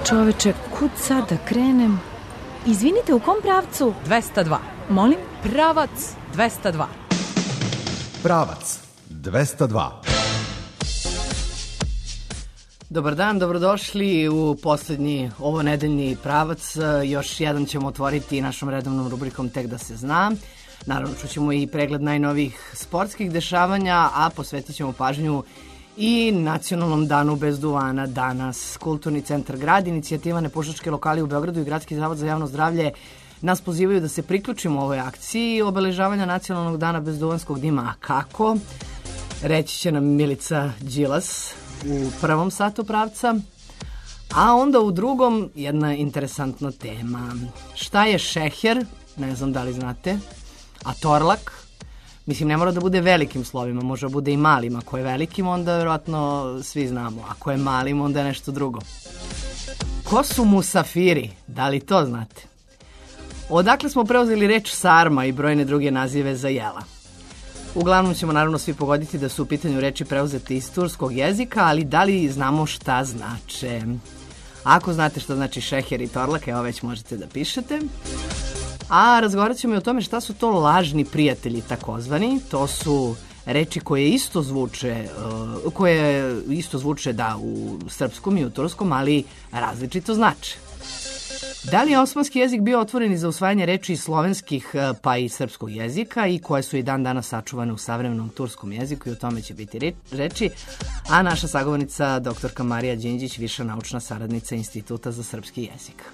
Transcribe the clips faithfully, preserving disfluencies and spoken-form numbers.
Čoveče, kud sad da krenem? Izvinite, u kom pravcu? dvesta dva. Molim? Pravac dvesta dva. Pravac dvesta dva. Dobar dan, dobrodošli u poslednji ovo nedeljni pravac. Još jedan ćemo otvoriti našom redovnom rubrikom Tek da se zna. Naravno, čućemo i pregled najnovijih sportskih dešavanja, a posvetit ćemo pažnju i Nacionalnom danu bez duvana danas. Kulturni centar Grad, inicijativa Nepušačke lokali u Beogradu i Gradski zavod za javno zdravlje nas pozivaju da se priključimo ovoj akciji obeležavanja Nacionalnog dana bez duvanskog dima. A kako? Reći će nam Milica Đilas u prvom satu pravca, a onda u drugom jedna interesantna tema. Šta je šeher? Ne znam da li znate. A torlak? Mislim, ne mora da bude velikim slovima, može da bude i malim. Ako je velikim, onda vjerojatno svi znamo. Ako je malim, onda je nešto drugo. Ko su musafiri? Da li to znate? Odakle smo preuzeli reč sarma i brojne druge nazive za jela? Uglavnom ćemo naravno svi pogoditi da su u pitanju reči preuzete iz turskog jezika, ali da li znamo šta znače? Ako znate šta znači šeher i torlak, evo već možete da pišete. A razgovarat ćemo i o tome šta su to lažni prijatelji takozvani. To su reči koje isto zvuče, uh, koje isto zvuče da u srpskom i u turskom, ali različito znače. Da li je osmanski jezik bio otvoren i za usvajanje reči slovenskih pa i srpskog jezika i koje su i dan danas sačuvane u savremenom turskom jeziku i o tome će biti reči, a naša sagovornica doktorka Marija Đinđić, viša naučna saradnica Instituta za srpski jezik.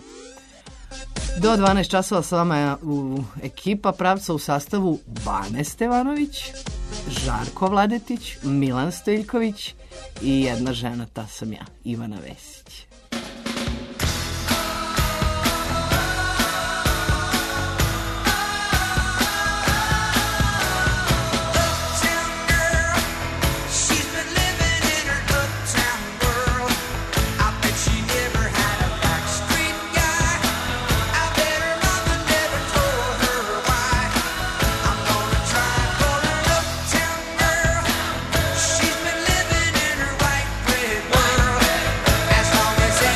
Do dvanaest časova sa vama je u ekipa pravca u sastavu Bane Stevanović, Žarko Vladetić, Milan Stojiljković i jedna žena, ta sam ja, Ivana Vesić. As long as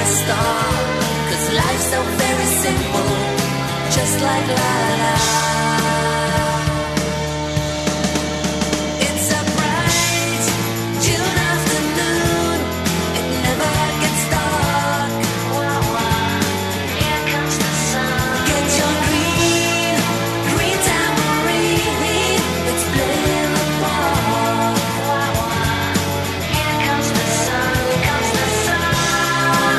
a star, 'cause life's so very simple, just like la la. It's a bright June afternoon, it never gets dark. Here comes the sun. Get your green, green tambourine, let's play in the park. Here comes the sun, comes the sun.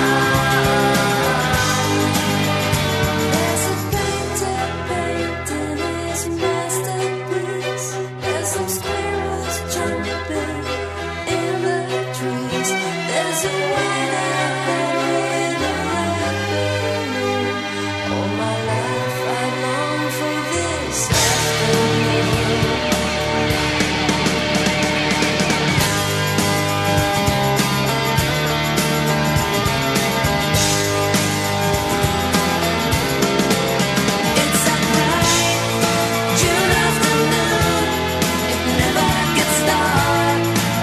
There's a painter painting his masterpiece. There's some squirrels jumping in the trees. There's a white-eyed with a red balloon. All my life I long for this afternoon. It's a bright June afternoon, it never gets dark.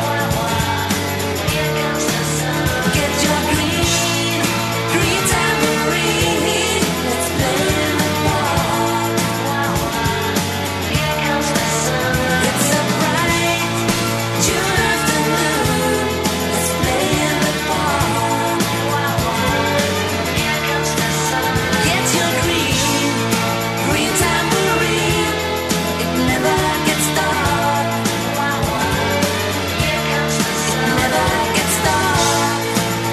Here comes the sun. Get your green, green tambourine, let's play in the park. Here comes the sun. It's a bright June afternoon, let's play in the park. Here comes the sun. Get your green, green tambourine, it never gets dark. Here comes the sun. It never gets dark.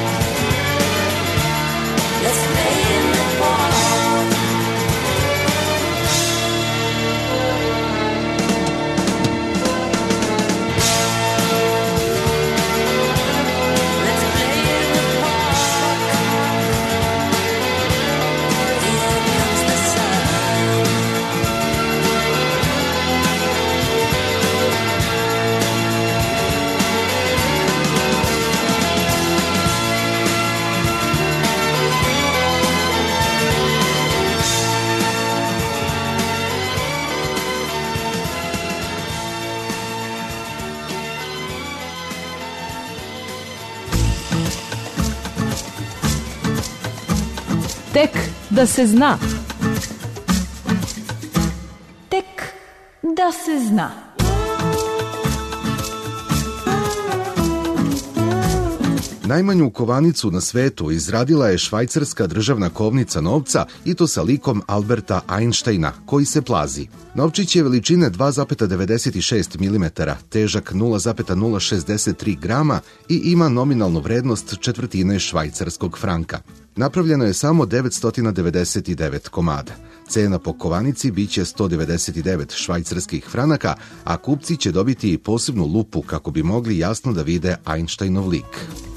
Let's play in the park. Let's play in the park. Here comes the sun. Tek da se zna. Tek da se zna. Najmanju kovanicu na svetu izradila je švajcarska državna kovnica novca i to sa likom Alberta Einsteina, koji se plazi. Novčić je veličine dva zarez devedeset šest milimetara, težak nula zarez nula šezdeset tri grama i ima nominalnu vrednost četvrtine švajcarskog franka. Napravljeno je samo devetsto devedeset devet komada. Cena po kovanici biće sto devedeset devet švajcarskih franaka, a kupci će dobiti i posebnu lupu kako bi mogli jasno da vide Einsteinov lik.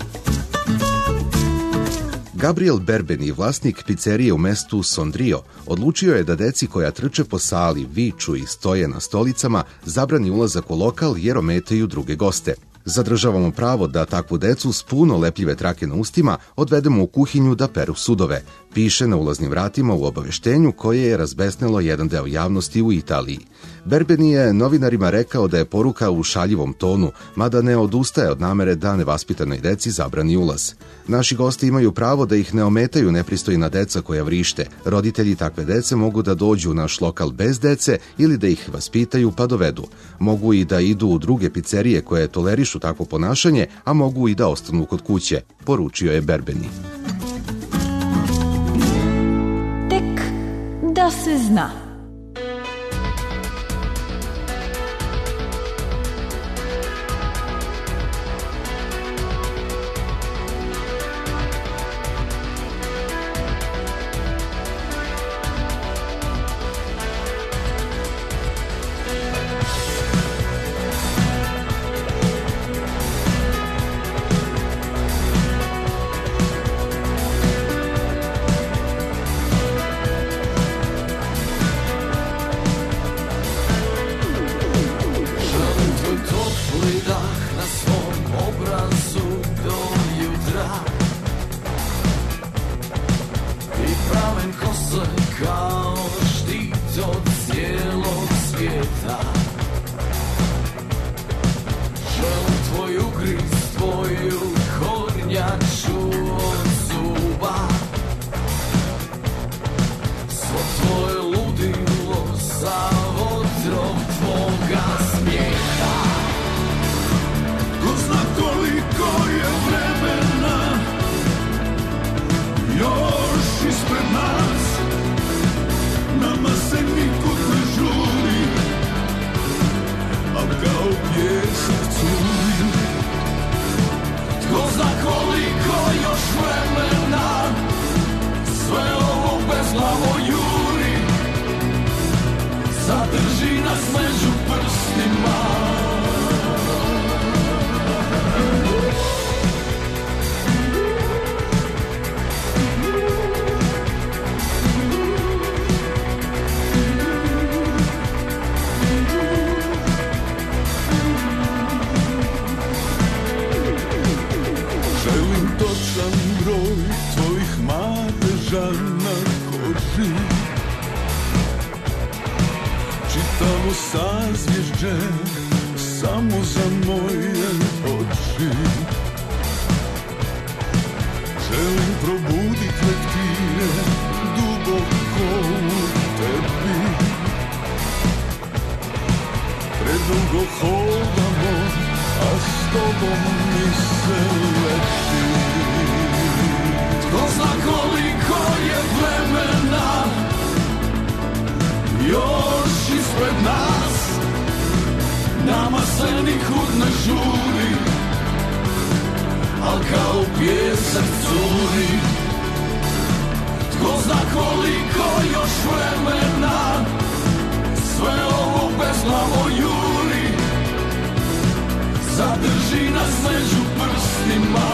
Gabriel Berbeni, vlasnik pizzerije u mestu Sondrio, odlučio je da deci koja trče po sali, viču i stoje na stolicama, zabrani ulazak u lokal jer ometaju druge goste. Zadržavamo pravo da takvu decu s puno lepljive trake na ustima odvedemo u kuhinju da peru sudove, piše na ulaznim vratima u obaveštenju koje je razbesnelo jedan deo javnosti u Italiji. Berbeni je novinarima rekao da je poruka u šaljivom tonu, mada ne odustaje od namere da nevaspitanoj deci zabrani ulaz. Naši gosti imaju pravo da ih ne ometaju nepristojna deca koja vrište. Roditelji takve dece mogu da dođu u naš lokal bez dece ili da ih vaspitaju pa dovedu. Mogu i da idu u druge pizzerije koje tolerišu takvo ponašanje, a mogu i da ostanu kod kuće, poručio je Berbeni. Tek da se zna. želim točan broj tvojih madeža na koži. Čitavo sazvježđe samo za moje oči. Želim probudit leptire duboko u tebi. Predugo hodamo, a s tobom mi se leti. Tko zna koliko je vremena još ispred nas, nama se nikud ne žuri, al kao pjesak curi. Tko zna koliko još vremena sve ovo bezglavo juri, zadrži nas među prstima.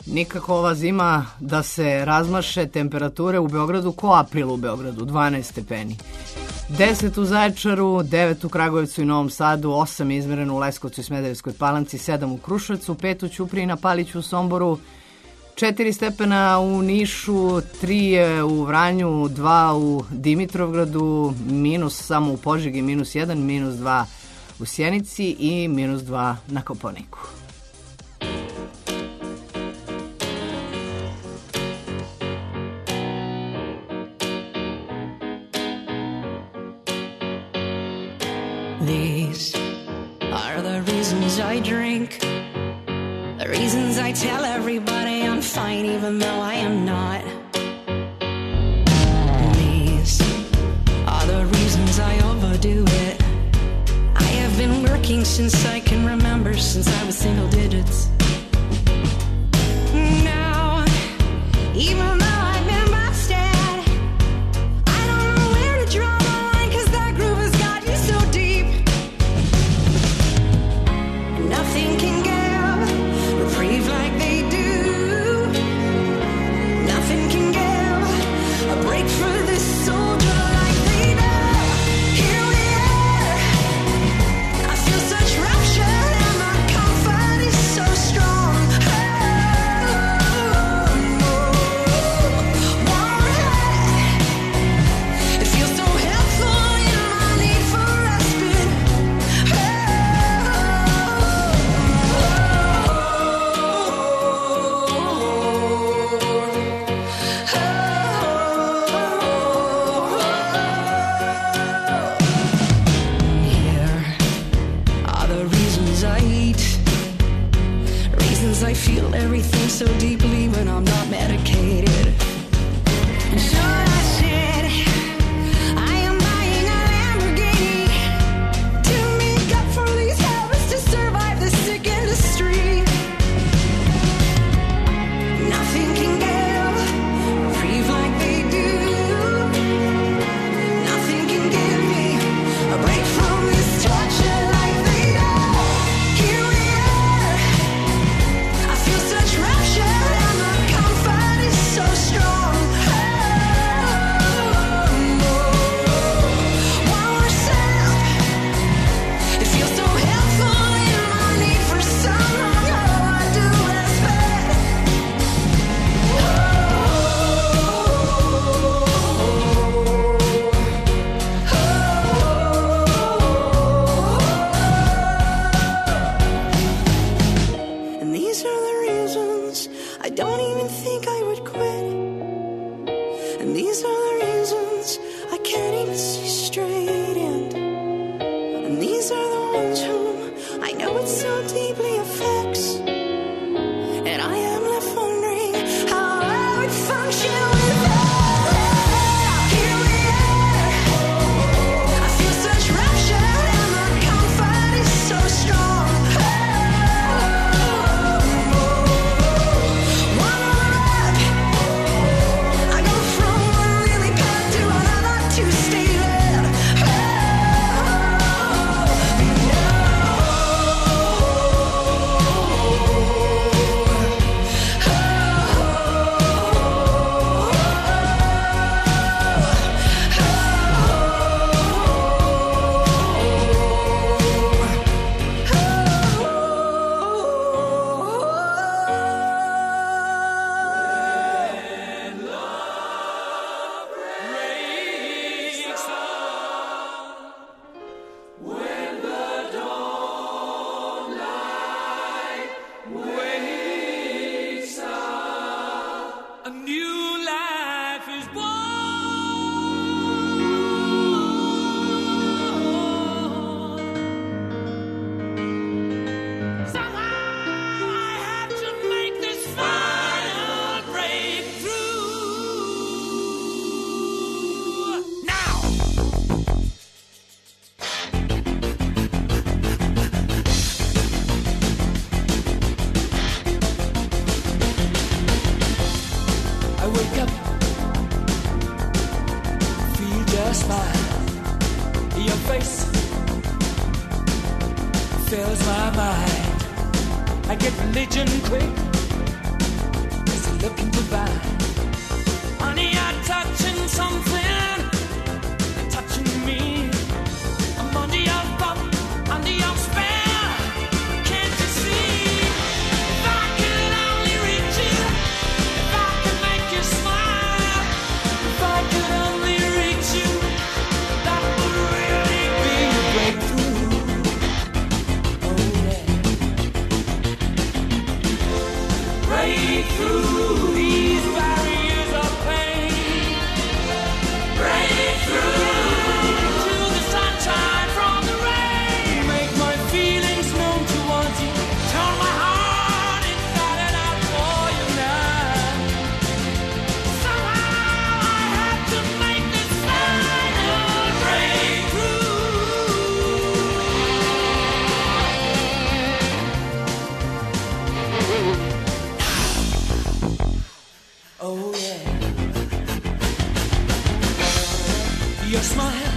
nikako ova zima da se razmaše. Temperature u Beogradu ko april u Beogradu, dvanaest stepeni. deset u Zaječaru, devet u Kragujevcu i Novom Sadu, osam je izmereno u Leskovcu i Smederevskoj Palanci, sedam u Kruševcu, pet u Ćupriji, na Paliću, u Somboru, četiri stepena u Nišu, tri u Vranju, dva u Dimitrovgradu, minus samo u Požegi, minus jedan, minus dva u Sjenici i minus dva na Kopaoniku. These are the reasons I drink, the reasons I tell everybody I'm fine even though I am not. These are the reasons I overdo it. I have been working since I can remember, since I was single digits. Now, even though I've been busted, I don't know where to draw the line, 'cause that groove has got you so deep. Nothing can give reprieve like they do. Nothing can give a break for this soldier like they do. Here we are. I feel such rapture and my comfort is so strong. Oh, warm head. It feels so helpful in my need for respite. Here are the reasons I eat, reasons I feel everything so deeply when I'm not medicated. And sure I said I am buying a Lamborghini to make up for these habits, to survive the sick industry. Nothing can give reprieve like they do. Nothing can give me a break from this torture like they do. Here we are. I feel such rapture and my comfort is so strong. Oh, one more sound. It feels so helpful in my need for someone. Oh, I do respect. And these are the reasons I don't even think I would quit. And these are the reasons I can't even see straight. And, and these are the ones whom I know it so deeply affects. And I am left wondering how I would function without. Here we are. I feel such rapture and my comfort is so strong. Oh, one more up. I go from one lily pad to another to stay there. Oh, A new life is born. Somehow I have to make this final breakthrough. Now! I wake up, feel just fine. Your face fills my mind. I get religion quick, Break through these barriers of pain. Break through to the sunshine from the rain. Make my feelings known towards you. Turn my heart inside and out for you now. Somehow I have to make this final breakthrough. Oh yeah. Your smile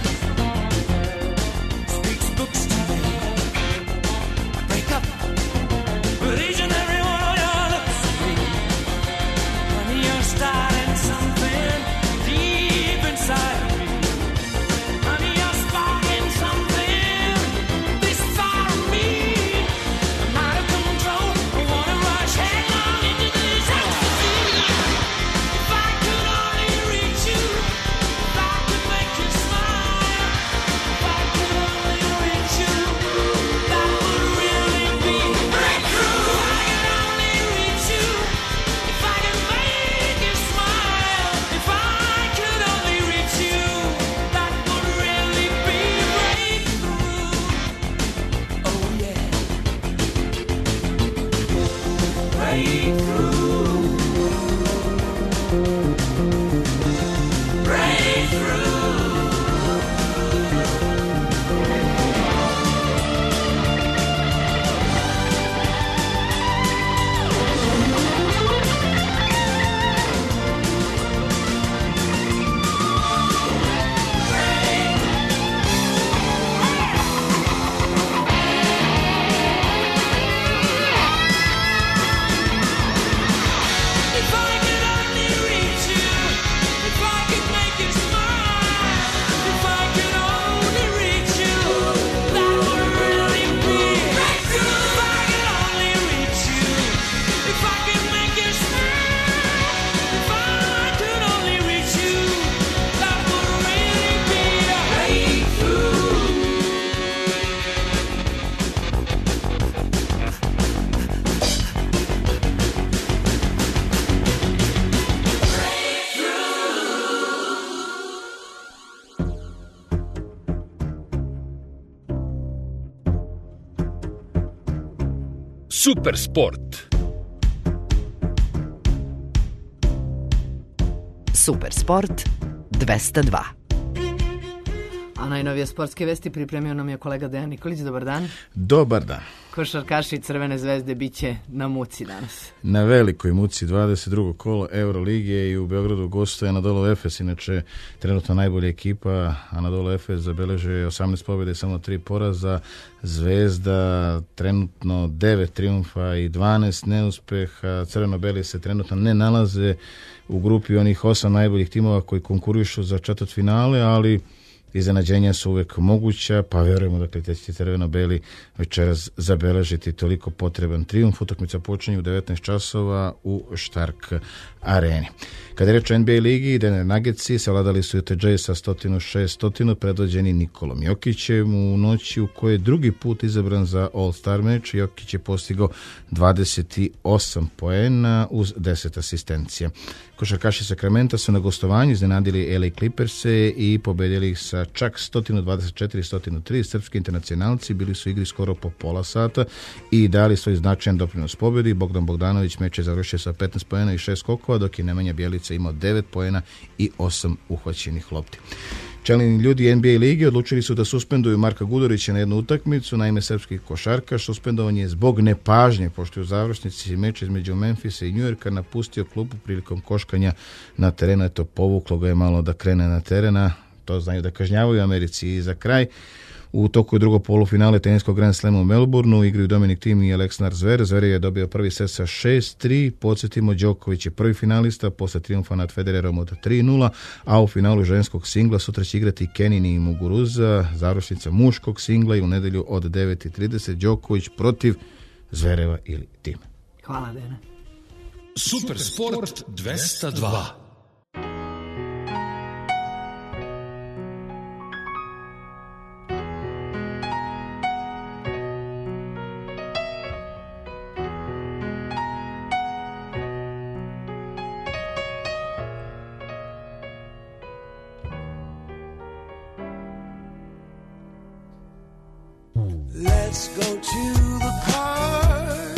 speaks books to me. Break up with each and every one of your looks at me. Honey, you're starting something deep inside of me. Honey, you're sparking something this far of me. I'm out of control. I wanna rush headlong into this ecstasy. If I could only reach you, if I could make you smile, if I could only reach you, that would really be breakthrough. If I could only reach you, if I could make you smile, if I could only reach you, that would really be breakthrough. Oh yeah, breakthrough. If I could only reach you, if I could make you smile, if I could only reach you, that would really be breakthrough. If I could only reach you, if I could make you smile, if I could only reach you, that would really be a breakthrough. Super sport. Super sport dvesta dva. A najnovije sportske vesti pripremio nam je kolega Dejan Nikolić. Dobar dan. Dobar dan. Košarkaši Crvene zvezde biće na muci danas. Na velikoj muci dvadeset drugo kolo Euroligije i u Beogradu gostuje Anadolu Efes, inače trenutno najbolja ekipa. Anadolu Efes zabeležuje osamnaest pobjeda i samo tri poraza. Zvezda trenutno devet trijumfa i dvanaest neuspeha. Crveno-beli se trenutno ne nalaze u grupi onih osam najboljih timova koji konkurišu za četvrtfinale, ali iznenađenja su uvek moguća, pa verujemo dakle da će crveno-beli večeras zabeležiti toliko potreban trijumf. Utakmica počinje u devetnaest časova u Stark areni. Kada je reč o N B A ligi, Denver Nuggetsi savladali su Utah Jazz sa sto šest sto, predvođeni Nikolom Jokićem u noći u kojoj je drugi put izabran za All-Star meč. Jokić je postigao dvadeset osam poena uz deset asistencija. Košarkaši Sakramenta su na gostovanju iznenadili L A Clippers-e i pobedili ih sa čak sto dvadeset četiri sto tri. Srpski internacionalci bili su u igri skoro po pola sata i dali svoj značajan doprinos pobedi. Bogdan Bogdanović meč je završio sa petnaest poena i šest skokova, dok je Nemanja Bjelica imao devet poena i osam uhvaćenih lopti. Čelni ljudi N B A ligi odlučili su da suspenduju Marka Gudurića na jednu utakmicu. Naime, srpski košarkaš suspendovan je zbog nepažnje, pošto je u završnici meča između Memfisa i Njujorka napustio klupu prilikom koškanja na terenu. Eto, povuklo ga je malo da krene na terena. To znaju da kažnjavaju u Americi. I za kraj, u toku drugog polufinale teniskog Grand Slama u Melbourneu igraju Dominik Thiem i Aleksandar Zverev. Zverev je dobio prvi set sa šest tri. Podsjetimo, Đoković je prvi finalista posle trijumfa nad Federerom od tri nula, a u finalu ženskog singla sutra će igrati Kenini i Muguruza. Završnica muškog singla i u nedelju od devet i trideset Đoković protiv Zvereva ili Thiem. Hvala, Dene. Super sport dvesta dva. Let's go to the park.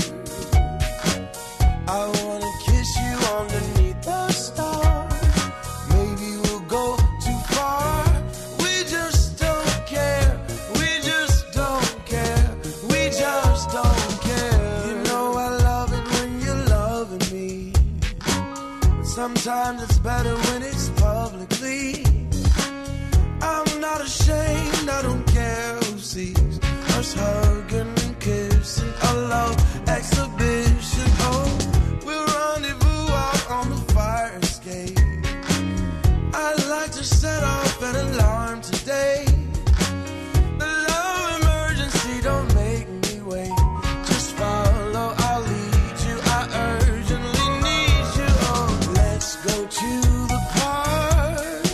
I wanna kiss you underneath the stars. Maybe we'll go too far. We just don't care. We just don't care. We just don't care. You know I love it when you're loving me. Sometimes it's better when it's publicly. I'm not ashamed, I don't care who sees us hugging and kissing. A love exhibition. Oh, we'll rendezvous out on the fire escape. I'd like to set off an alarm today. The love emergency, don't make me wait. Just follow, I'll lead you. I urgently need you. Oh, let's go to the park.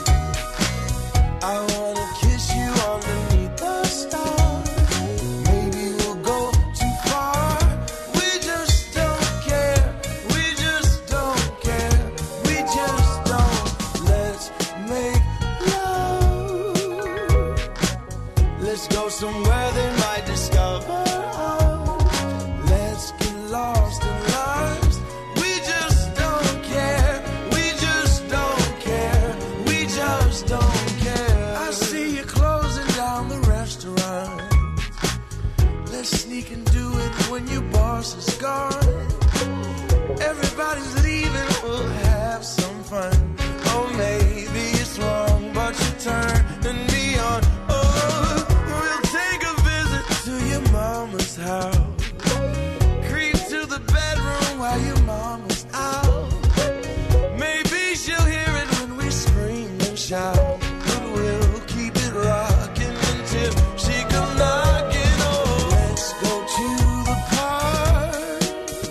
I wanna kiss you underneath the stars. Maybe we'll go too far. We just don't care. We just don't care. We just don't. Let's make love. Let's go somewhere they might discover us. Let's get lost in lives. We just don't care. We just don't care. We just don't care. I see you closing down the restaurant. Let's sneak and do it when your boss is gone. Everybody's leaving, we'll have some fun. Oh, maybe it's wrong, but you're turning me on. Oh, we'll take a visit to your mama's house. Creep to the bedroom while your mama's out. Maybe she'll hear it when we scream and shout. But we'll keep it rocking until she come knocking. Oh, let's go to the park.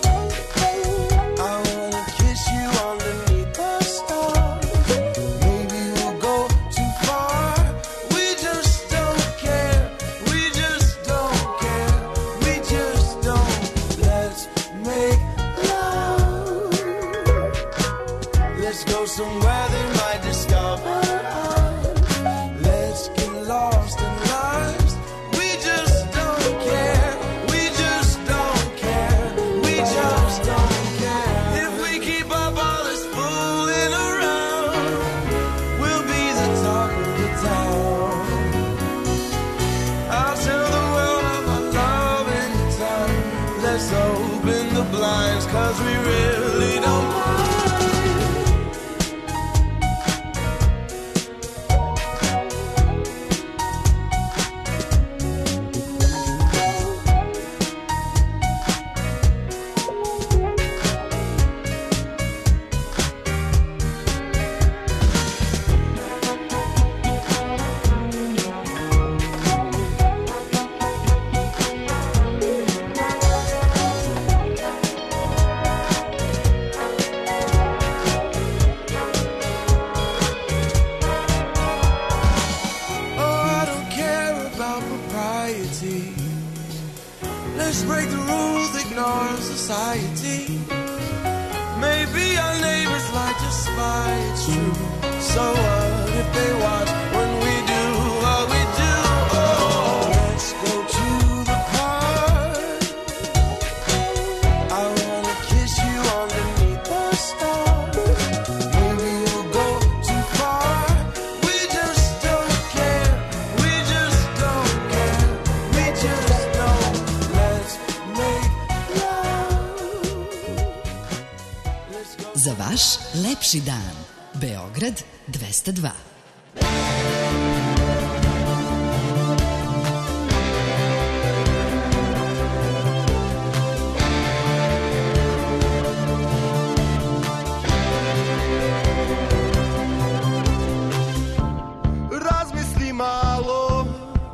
I wanna kiss you underneath the stars. Maybe we'll go too far. We just don't care. We just don't care. We just don't. Let's make love. Let's go somewhere they might discover us. Let's get lost in lives. We just don't care. We just don't care. We just don't care. If we keep up all this fooling around, we'll be the talk of the town. I'll tell the world of our love in town. Let's open the blinds, cause we really don't mind. Oh, I don't care about propriety. Let's break the rules, ignore society. Maybe our neighbors like to spy, it's true. So what if they watch when we do what we do? Oh, let's go to the park. I wanna kiss you underneath the stars. Maybe we'll go too far. We just don't care. We just don't care. We just don't. Let's make love. Let's go. Za vaš lepši dan. Beograd dvesta dva. Razmisli malo,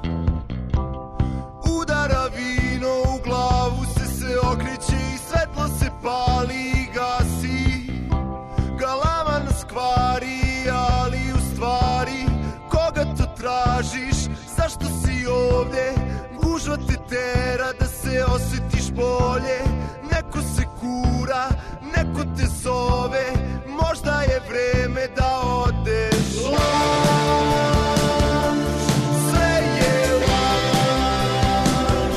udara vino u glavu, se se okreće i svetlo se pali i gasi. Galama nas kvari, ali u stvari koga to tražiš, zašto si ovde? Gužva te tera da se osjetiš bolje. Neko se kura, neko te zove, možda je vreme da odeš. Laž, sve je laž.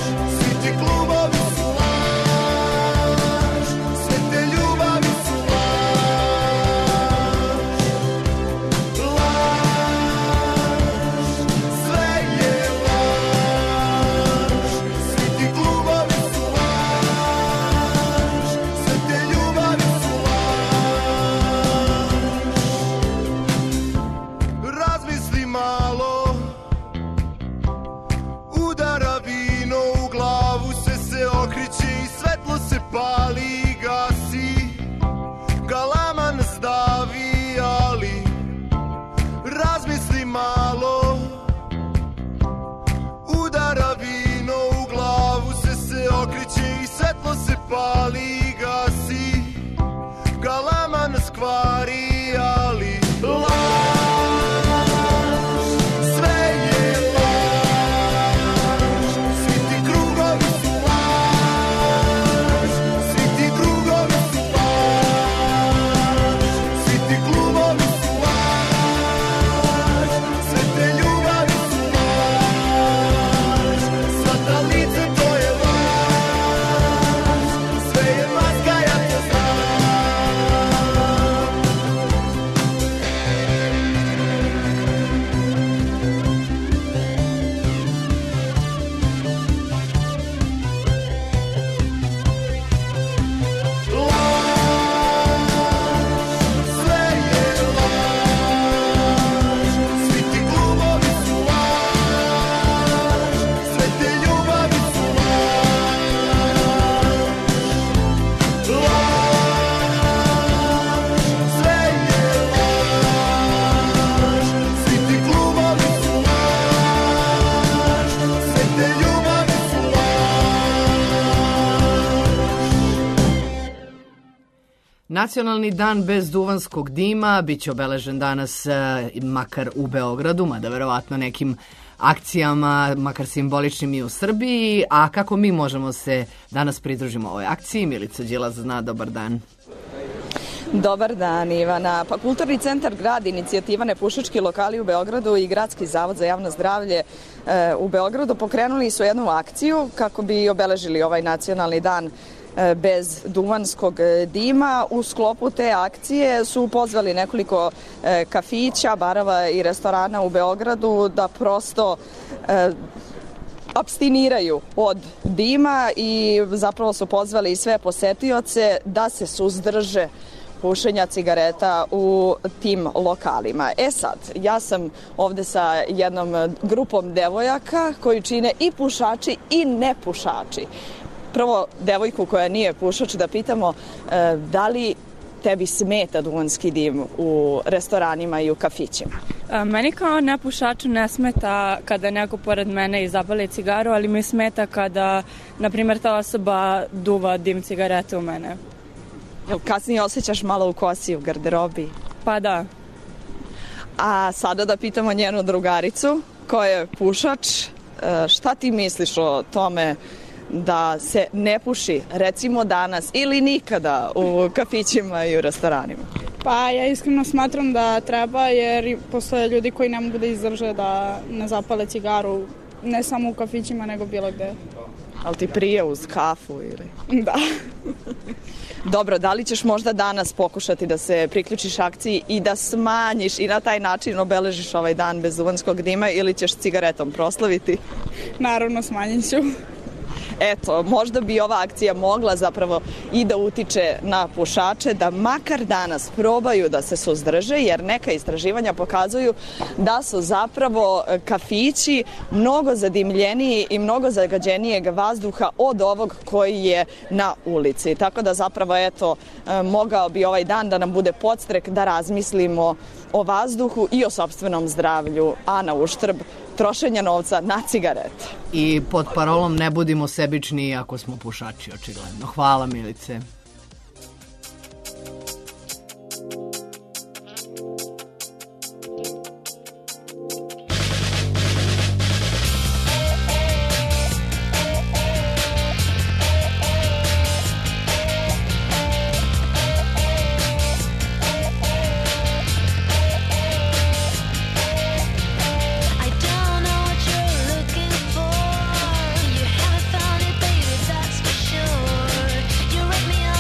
Nacionalni dan bez duvanskog dima biće obeležen danas e, makar u Beogradu, mada verovatno nekim akcijama, makar simboličnim i u Srbiji. A kako mi možemo se danas pridružimo ovoj akciji? Milica Đilas zna, dobar dan. Dobar dan, Ivana. Pa Kulturni centar Grad, inicijativa Nepušački lokali u Beogradu i Gradski zavod za javno zdravlje e, u Beogradu pokrenuli su jednu akciju kako bi obeležili ovaj nacionalni dan e, bez duvanskog dima. U sklopu te akcije su pozvali nekoliko e, kafića, barova i restorana u Beogradu da prosto e, apstiniraju od dima i zapravo su pozvali sve posetioce da se suzdrže pušenja cigareta u tim lokalima. E sad, ja sam ovde sa jednom grupom devojaka koji čine i pušači i nepušači. Prvo, devojku koja nije pušač da pitamo e, da li tebi smeta duvanski dim u restoranima i u kafićima? A, meni kao nepušaču ne smeta kada neko pored mene izapali cigaru, ali mi smeta kada, na primjer, ta osoba duva dim cigarete u mene. Jel kasnije osjećaš malo u kosi u garderobi? Pa da. A sada da pitamo njenu drugaricu koja je pušač, šta ti misliš o tome da se ne puši, recimo danas ili nikada, u kafićima i u restoranima? Pa ja iskreno smatram da treba, jer postoje ljudi koji ne mogu da izdrže da ne zapale cigaru, ne samo u kafićima nego bilo gde. Ali ti prije uz kafu ili? Da. Dobro, da li ćeš možda danas pokušati da se priključiš akciji i da smanjiš i na taj način obeležiš ovaj dan bez duvanskog dima ili ćeš cigaretom proslaviti? Naravno, smanjit ću. Eto, možda bi ova akcija mogla zapravo i da utiče na pušače da makar danas probaju da se suzdrže, jer neka istraživanja pokazuju da su zapravo kafići mnogo zadimljeniji i mnogo zagađenijeg vazduha od ovog koji je na ulici. Tako da zapravo, eto, mogao bi ovaj dan da nam bude podstrek da razmislimo o vazduhu i o sopstvenom zdravlju, a na uštrb trošenja novca na cigarete. I pod parolom ne budimo sebični ako smo pušači, očigledno. Hvala, Milice. You rip me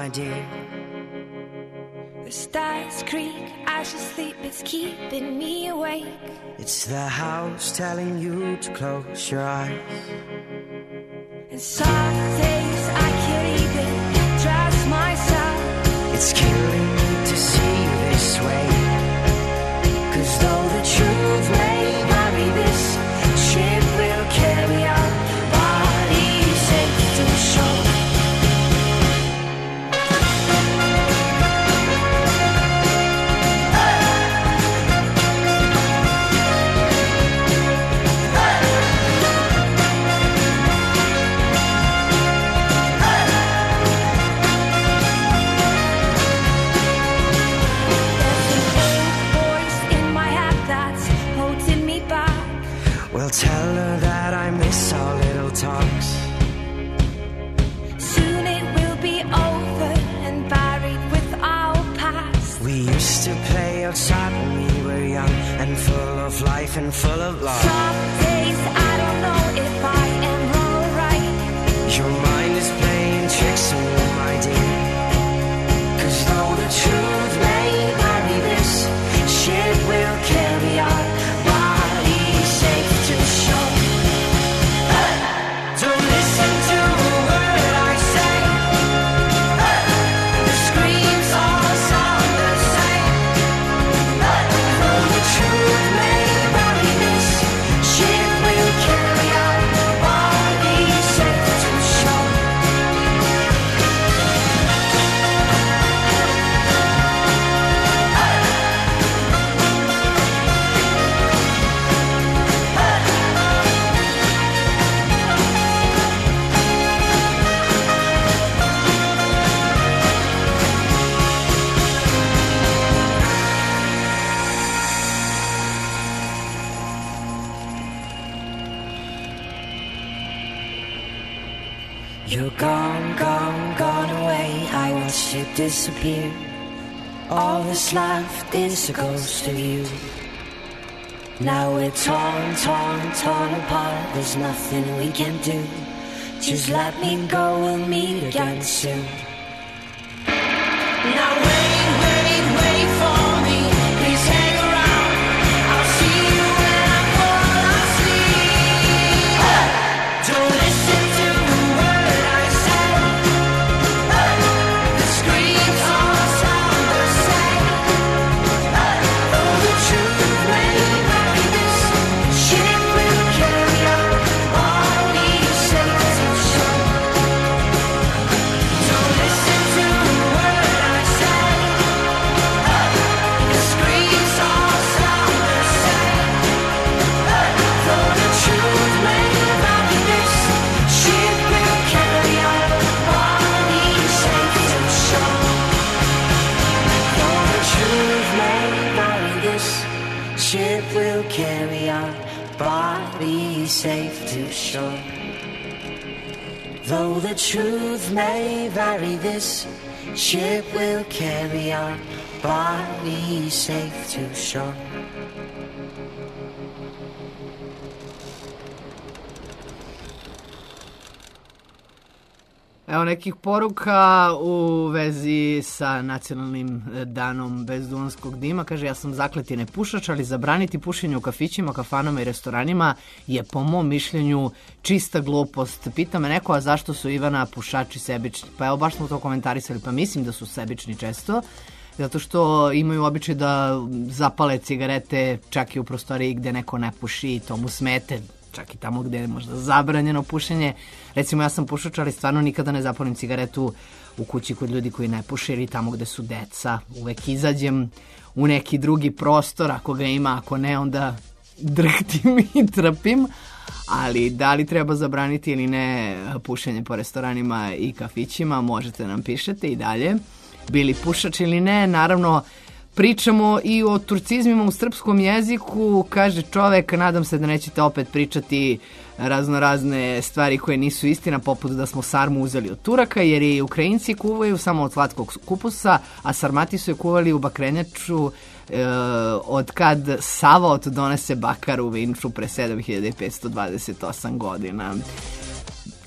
my dear. The stars creak, I should sleep, it's keeping me awake. It's the house telling you to close your eyes. And some days I can't even trust myself. It's killing me to see you this way. 'Cause though the truth may vary, this ship will carry our bodies safe to shore. Tell her that I miss our little talks. Soon it will be over and buried with our past. We used to play outside when we were young and full of life and full of love. Some days I don't know if I am wrong or right. Your mind is playing tricks on you, my dear. 'Cause though the truth may vary, this ship will carry our bodies safe to shore. Don't listen to a word I say. The screams all sound the same. Though the truth may vary, this ship will carry our bodies safe to shore. You're gone, gone, gone away. I watched you disappear. All that's left is a ghost of you. Now we're torn, torn, torn apart. There's nothing we can do. Just let me go, we'll meet again soon. Now wait, wait, wait for me. Please hang around. I'll see you when I fall asleep. Don't listen to a word I say. The screams all sound the same. Though the truth may vary, this ship will carry our bodies safe to shore. Don't listen to a word I say. The screams all sound the same. Though the truth may vary, this ship will carry our bodies safe to shore. Though the truth may vary, this ship will carry our bodies safe to shore. Though the truth may vary, this ship will carry our bodies safe to shore. Evo nekih poruka u vezi sa nacionalnim danom bez duvanskog dima. Kaže, ja sam zakleti nepušač, ali zabraniti pušenje u kafićima, kafanama i restoranima je po mom mišljenju čista glupost. Pita me neko, a zašto su Ivana pušači sebični? Pa evo, baš smo to komentarisali, pa mislim da su sebični često. Zato što imaju običaj da zapale cigarete čak i u prostoriji gde neko ne puši, to mu smete. Čak i tamo gde je možda zabranjeno pušenje. Recimo, ja sam pušač, ali stvarno nikada ne zapalim cigaretu u kući kod ljudi koji ne puše ili tamo gde su deca. Uvek izađem u neki drugi prostor, ako ga ima, ako ne, onda drhtim i trpim. Ali da li treba zabraniti ili ne pušenje po restoranima i kafićima, možete nam pišete i dalje. Bili pušač ili ne, naravno. Pričamo i o turcizmima u srpskom jeziku, kaže čovek, nadam se da nećete opet pričati razno razne stvari koje nisu istina, poput da smo sarmu uzeli od Turaka, jer i Ukrajinci kuvaju samo od slatkog kupusa, a Sarmati su je kuvali u bakrenjaču e, od kad Savaot donese bakar u Vinču pre sedam hiljada petsto dvadeset osam godina.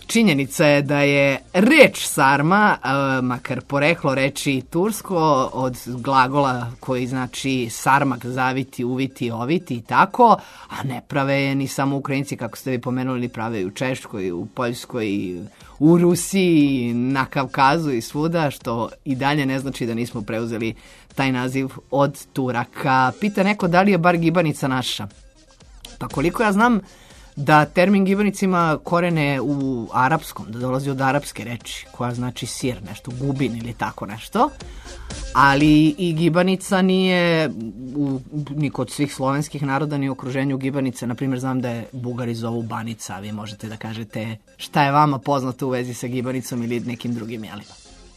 Činjenica je da je reč sarma, e, makar poreklo reči tursko, od glagola koji znači sarmak, zaviti, uviti, oviti i tako, a ne prave je ni samo Ukrajinci, kako ste vi pomenuli, prave i u Češkoj, u Poljskoj, u Rusiji, na Kavkazu i svuda, što i dalje ne znači da nismo preuzeli taj naziv od Turaka. Pita neko da li je bar gibanica naša. Pa koliko ja znam da termin gibanica ima korene u arapskom, da dolazi od arapske reči, koja znači sir, nešto, gubin ili tako nešto. Ali i gibanica nije u, ni kod svih slovenskih naroda, ni u okruženju gibanica. Naprimjer, znam da je Bugari zovu banica, a vi možete da kažete šta je vama poznato u vezi sa gibanicom ili nekim drugim jelima.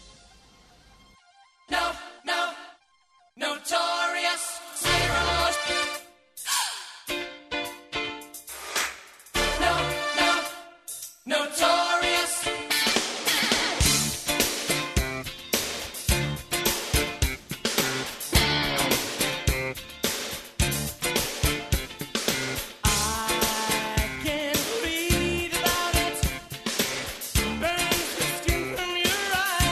No, no, notorious heroes. No, no, notorious. I can read about it. Burns the skin from your eyes.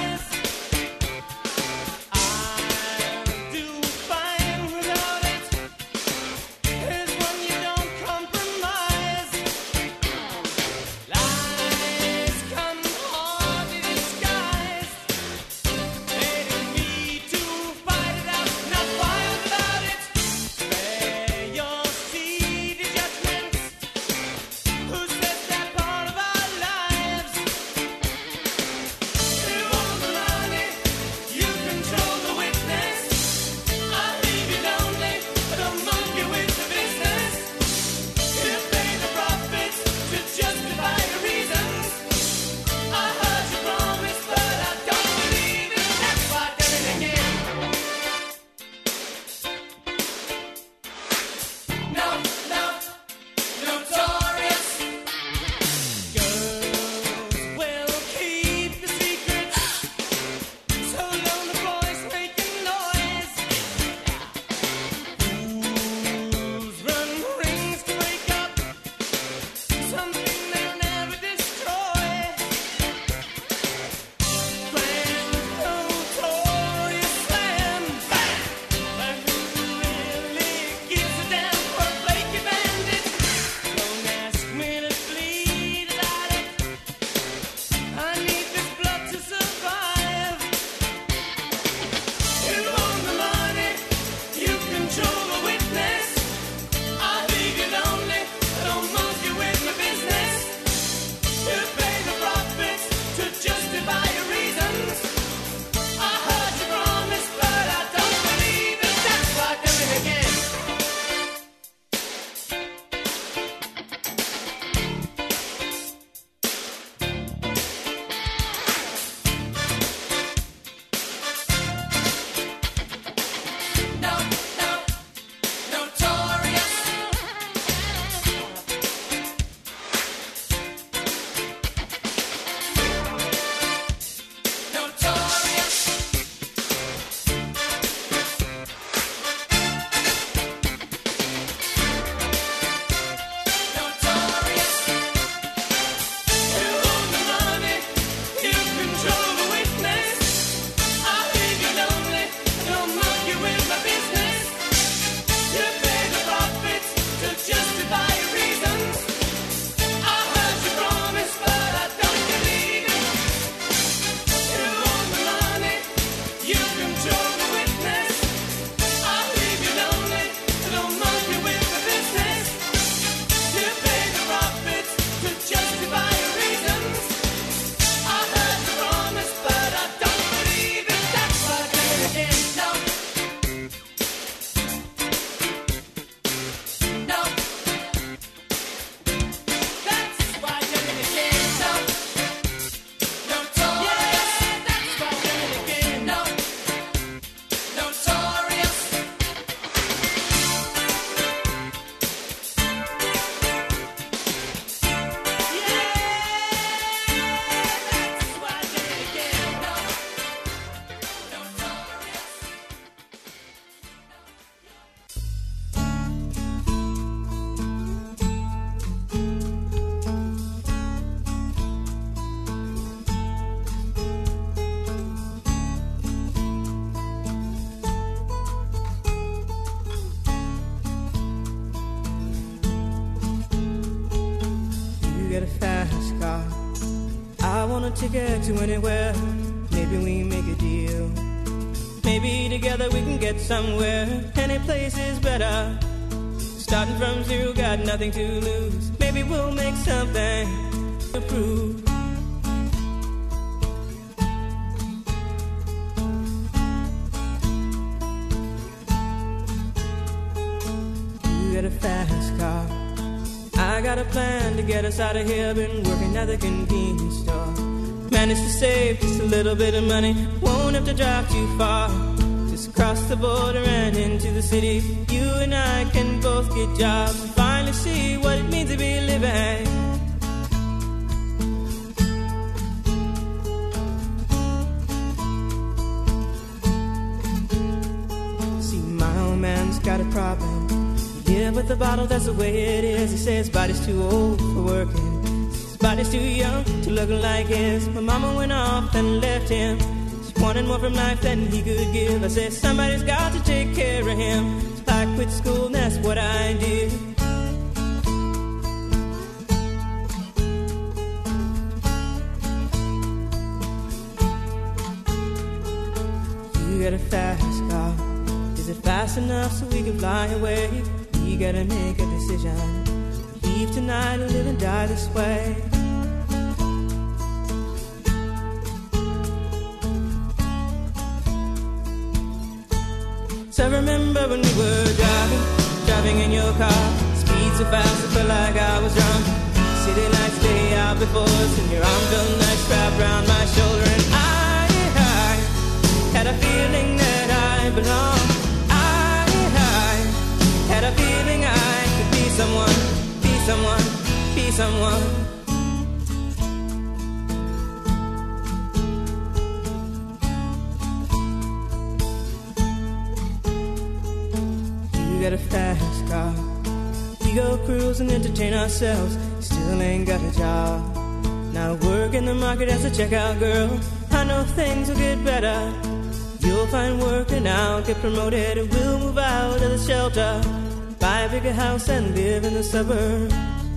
ticket to anywhere. Maybe we make a deal. Maybe together we can get somewhere. Any place is better. Starting from zero, got nothing to lose. Maybe we'll make something to prove. You got a fast car. I got a plan to get us out of here. Been working at the convenience store. Managed to save just a little bit of money. Won't have to drive too far. Just cross the border and into the city. You and I can both get jobs and finally see what it means to be living. See, my old man's got a problem. Yeah, with the bottle, that's the way it is. He says his body's too old for working. His body's too young to look like his. My mama went off and left him. She wanted more from life than he could give. I said, somebody's got to take care of him. So I quit school and that's what I did. You got a fast car. Is it fast enough so we can fly away? We gotta make a decision. Leave tonight or live and die this way. So I remember when we were driving, driving in your car. Speed so fast I felt like I was drunk. City lights lay out before us, and your arm felt nice wrapped around my shoulder. And I, I had a feeling that I belonged. Had a feeling I could be someone, be someone, be someone. You got a fast car. We go cruise and entertain ourselves. Still ain't got a job. Now work in the market as a checkout girl. I know things will get better. You'll find work and I'll get promoted. And we'll move out of the shelter, buy a bigger house and live in the suburbs.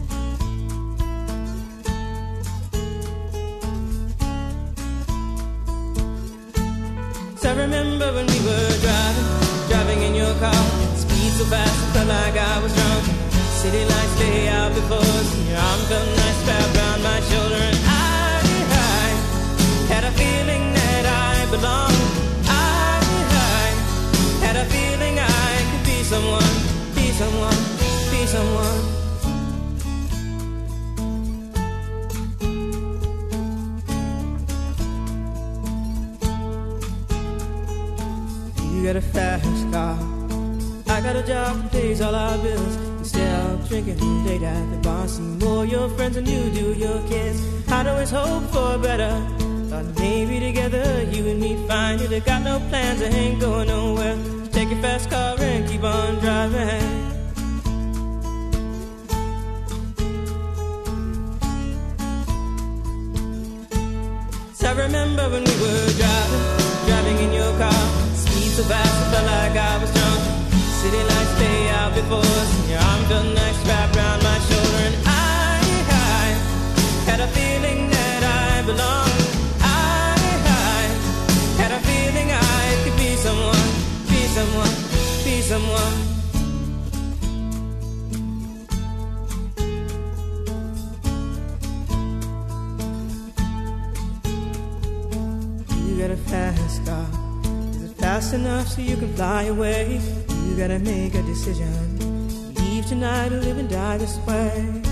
So I remember when we were driving, driving in your car. Speed so fast I felt like I was drunk. City lights lay out before us, and your arm felt nice wrapped around my shoulder. And I, I had a feeling that I belonged. I, I had a feeling I could be someone, be someone, be someone. You got a fast car. I got a job that pays all our bills. Instead of drinking late at the bar, see more your friends than you do your kids. I'd always hope for better. Thought maybe together you and me'd find it. I got no plans, I ain't going nowhere. Just take your fast car and keep on driving. So I remember when we were driving, driving in your car. Speed so fast I felt like I was drunk. City lights lay out before us, and your arm felt nice wrapped around my shoulder. And I, I had a feeling that I belonged. I, I had a feeling I could be someone, be someone, be someone. You got a fast car. Is it fast enough so you can fly away? You gotta make a decision. Leave tonight or live and die this way.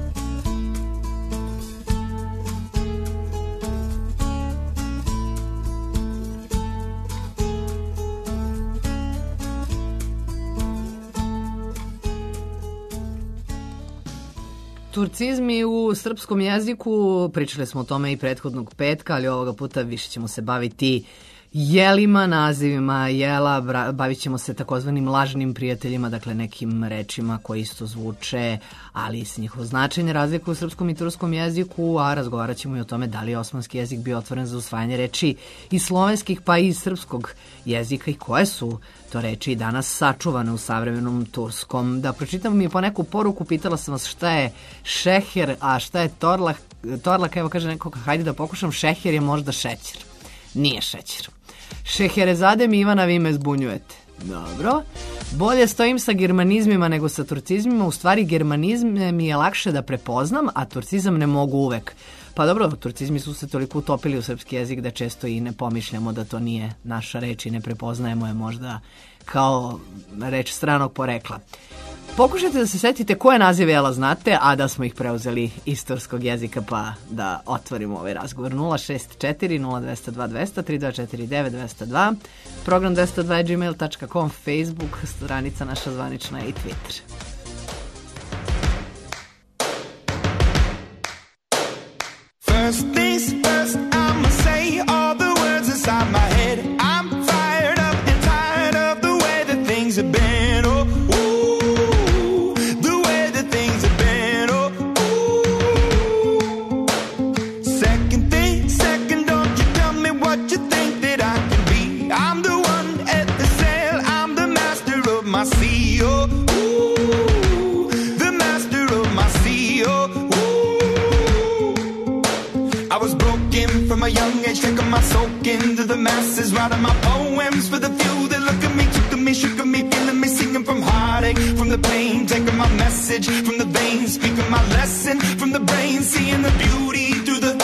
Turcizmi u srpskom jeziku, pričali smo o tome i prethodnog petka, ali ovoga puta više ćemo se baviti jelima, nazivima jela, bra- bavit ćemo se takozvanim lažnim prijateljima, dakle nekim rečima koje isto zvuče, ali se njihovo značenje razlikuje u srpskom i turskom jeziku, a razgovarat ćemo i o tome da li je osmanski jezik bio otvoren za usvajanje reči iz slovenskih pa i iz srpskog jezika i koje su to reči i danas sačuvane u savremenom turskom. Da pročitam mi po neku poruku, pitala sam vas šta je šeher, a šta je torlak. Torlak, evo kaže neko, hajde da pokušam, šeher je možda šećer. Nije šećer. Šeherezade mi Ivana, vi me zbunjujete. Dobro. Bolje stojim sa germanizmima nego sa turcizmima. U stvari germanizme mi je lakše da prepoznam, a turcizam ne mogu uvek. Pa dobro, turcizmi su se toliko utopili u srpski jezik da često i ne pomišljamo da to nije naša reč i ne prepoznajemo je možda kao reč stranog porekla. Pokušajte da se setite koje nazive jela znate, a da smo ih preuzeli iz turskog jezika, pa da otvorimo ovaj razgovor. nula šest četiri nula dva nula dva dva nula tri dva četiri devet dva nula dva, program dvesta dva gmail tačka com, Facebook, stranica naša zvanična i Twitter. First things first, I'ma say all the words inside my head. I'm fired up and tired of the way that things have been. Oh, ooh, the way that things have been. Oh, ooh. Second thing, second, don't you tell me what you think that I can be. I'm the one at the sail, I'm the master of my sea. Oh, ooh, the master of my sea. Oh, I was broken from a young age, taking my soak into the masses, writing my poems for the few that look at me, took at me, shook at me, feeling me, singing from heartache, from the pain, taking my message from the veins, speaking my lesson from the brain, seeing the beauty through the.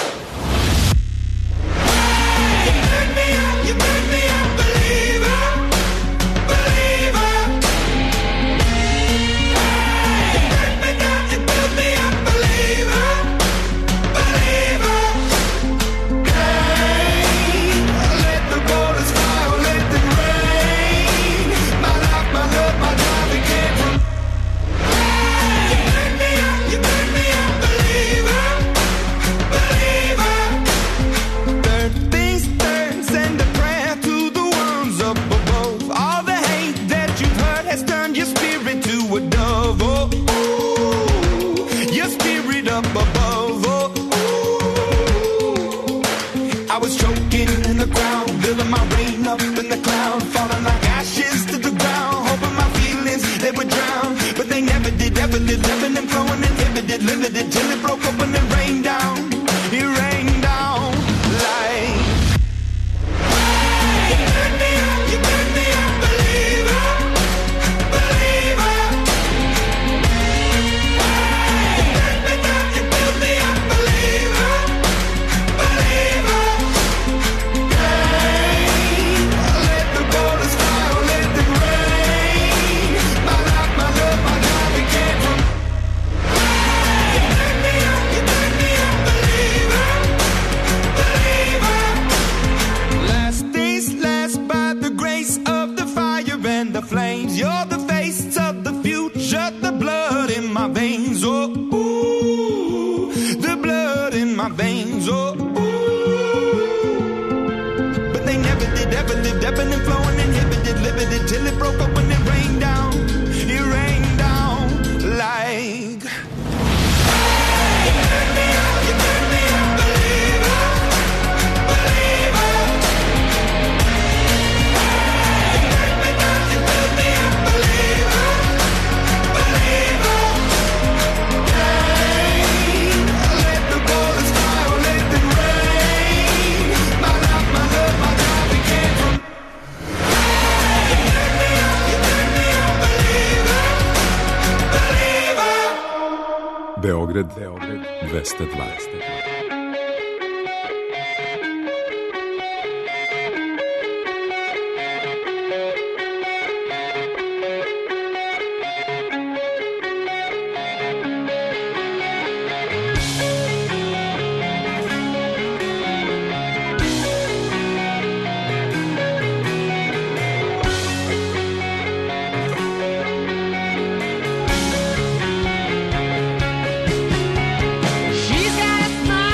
You burn me up, you burn me up, believer, believer. You burn me down, you build me up, believer. Limited till it broke open and rained down. It rained down like. You burn me up, you burn me up, believer, believer. You burn me down, you build me up, believer, believer. Hey, let the waters fly, let them rain. My life, my love, my life, it came from. Flames, you're the face of the future, the blood in my veins, oh, ooh, the blood in my veins, oh, ooh. But they never did, ever lived, ebbing and flowing, inhibited, limited, till it broke up when it rained down, it rained down like. You burn me up, you burn me up, believer, believer. Beograd, Beograd dvesta dva. She's got a smile.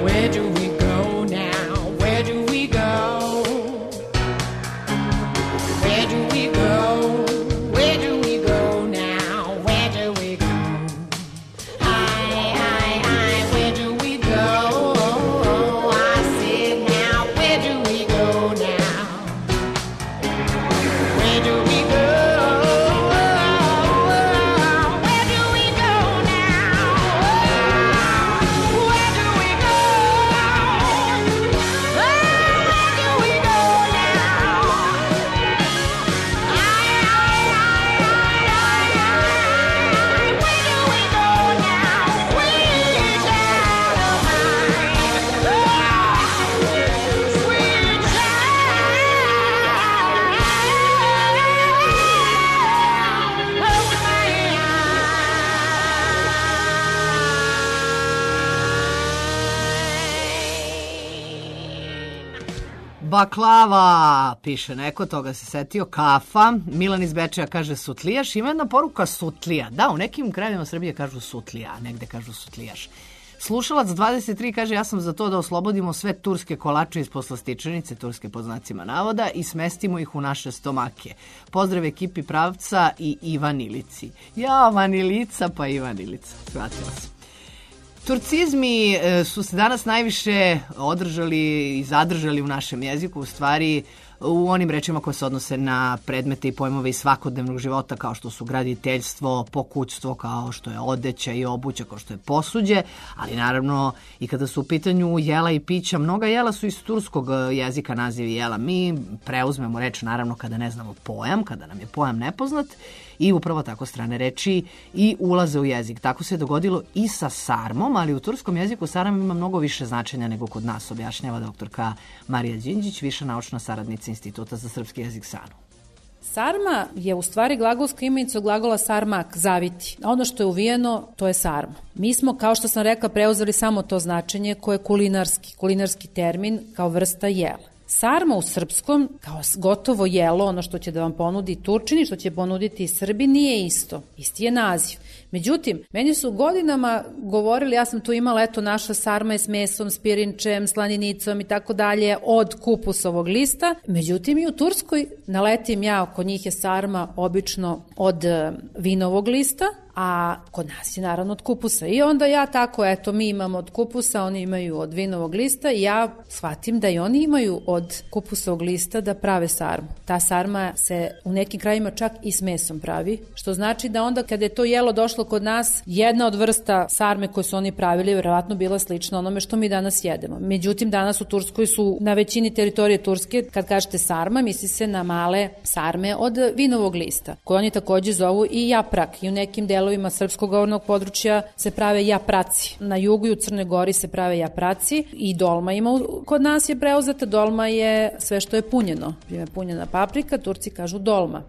Where do we go now? Where do we go? Where do we go? Where do we go now? Where do we go? I, I, I, where do we go? I said now, where do we go now? Where do we go? Where do we go now? Where do we go? Where do we go now? I, I, I, I, I, where do we go now? Sweet child of mine, sweet Baklava, piše neko, toga se setio. Kafa, Milan iz Bečeja kaže sutlijaš. Ima jedna poruka sutlija. Da, u nekim krajevima Srbije kažu sutlija, a negde kažu sutlijaš. Slušalac dvadeset tri kaže ja sam za to da oslobodimo sve turske kolače iz poslastičenice, turske pod znacima navoda, i smestimo ih u naše stomake. Pozdrav ekipi Pravca i Ivanilici. Ja, Vanilica pa Ivanilica. Shvatila sam. Turcizmi e, su se danas najviše održali i zadržali u našem jeziku, u stvari u onim rečima koje se odnose na predmete i pojmove iz svakodnevnog života, kao što su graditeljstvo, pokućstvo, kao što je odeća i obuća, kao što je posuđe, ali naravno i kada su u pitanju jela i pića, mnoga jela su iz turskog jezika nazivi jela. Mi preuzmemo reč naravno kada ne znamo pojam, kada nam je pojam nepoznat, i upravo tako strane reči i ulaze u jezik. Tako se je dogodilo i sa sarmom, ali u turskom jeziku sarma ima mnogo više značenja nego kod nas, objašnjava doktorka Marija Đinđić, viša naučna saradnica Instituta za srpski jezik SANU. Sarma je u stvari glagolska imenica od glagola sarmak, zaviti. A ono što je uvijeno, to je sarma. Mi smo, kao što sam rekla, preuzeli samo to značenje koje je kulinarski, kulinarski termin kao vrsta jela. Sarma u srpskom, kao gotovo jelo, ono što će da vam ponudi Turčini, što će ponuditi Srbi, nije isto. Isti je naziv. Međutim, meni su godinama govorili, ja sam tu imala, eto, naša sarma je s mesom, s pirinčem, slaninicom i tako dalje, od kupusovog lista. Međutim, i u Turskoj naletim ja, kod njih je sarma obično od vinovog lista, a kod nas je naravno od kupusa. I onda ja tako, eto, mi imamo od kupusa, oni imaju od vinovog lista i ja shvatim da i oni imaju od kupusovog lista da prave sarmu. Ta sarma se u nekim krajima čak i s mesom pravi, što znači da onda kada je to jelo došlo kod nas, jedna od vrsta sarme koje su oni pravili verovatno bila slična onome što mi danas jedemo. Međutim, danas u Turskoj su na većini teritorije Turske, kad kažete sarma, misli se na male sarme od vinovog lista, koje oni takođe zovu i japrak. I u nekim delovima srpskog govornog područja se prave japraci. Na jugu i u Crnoj Gori se prave japraci i dolma ima. Kod nas je preuzeta, dolma je sve što je punjeno. Je punjena paprika, Turci kažu dolma.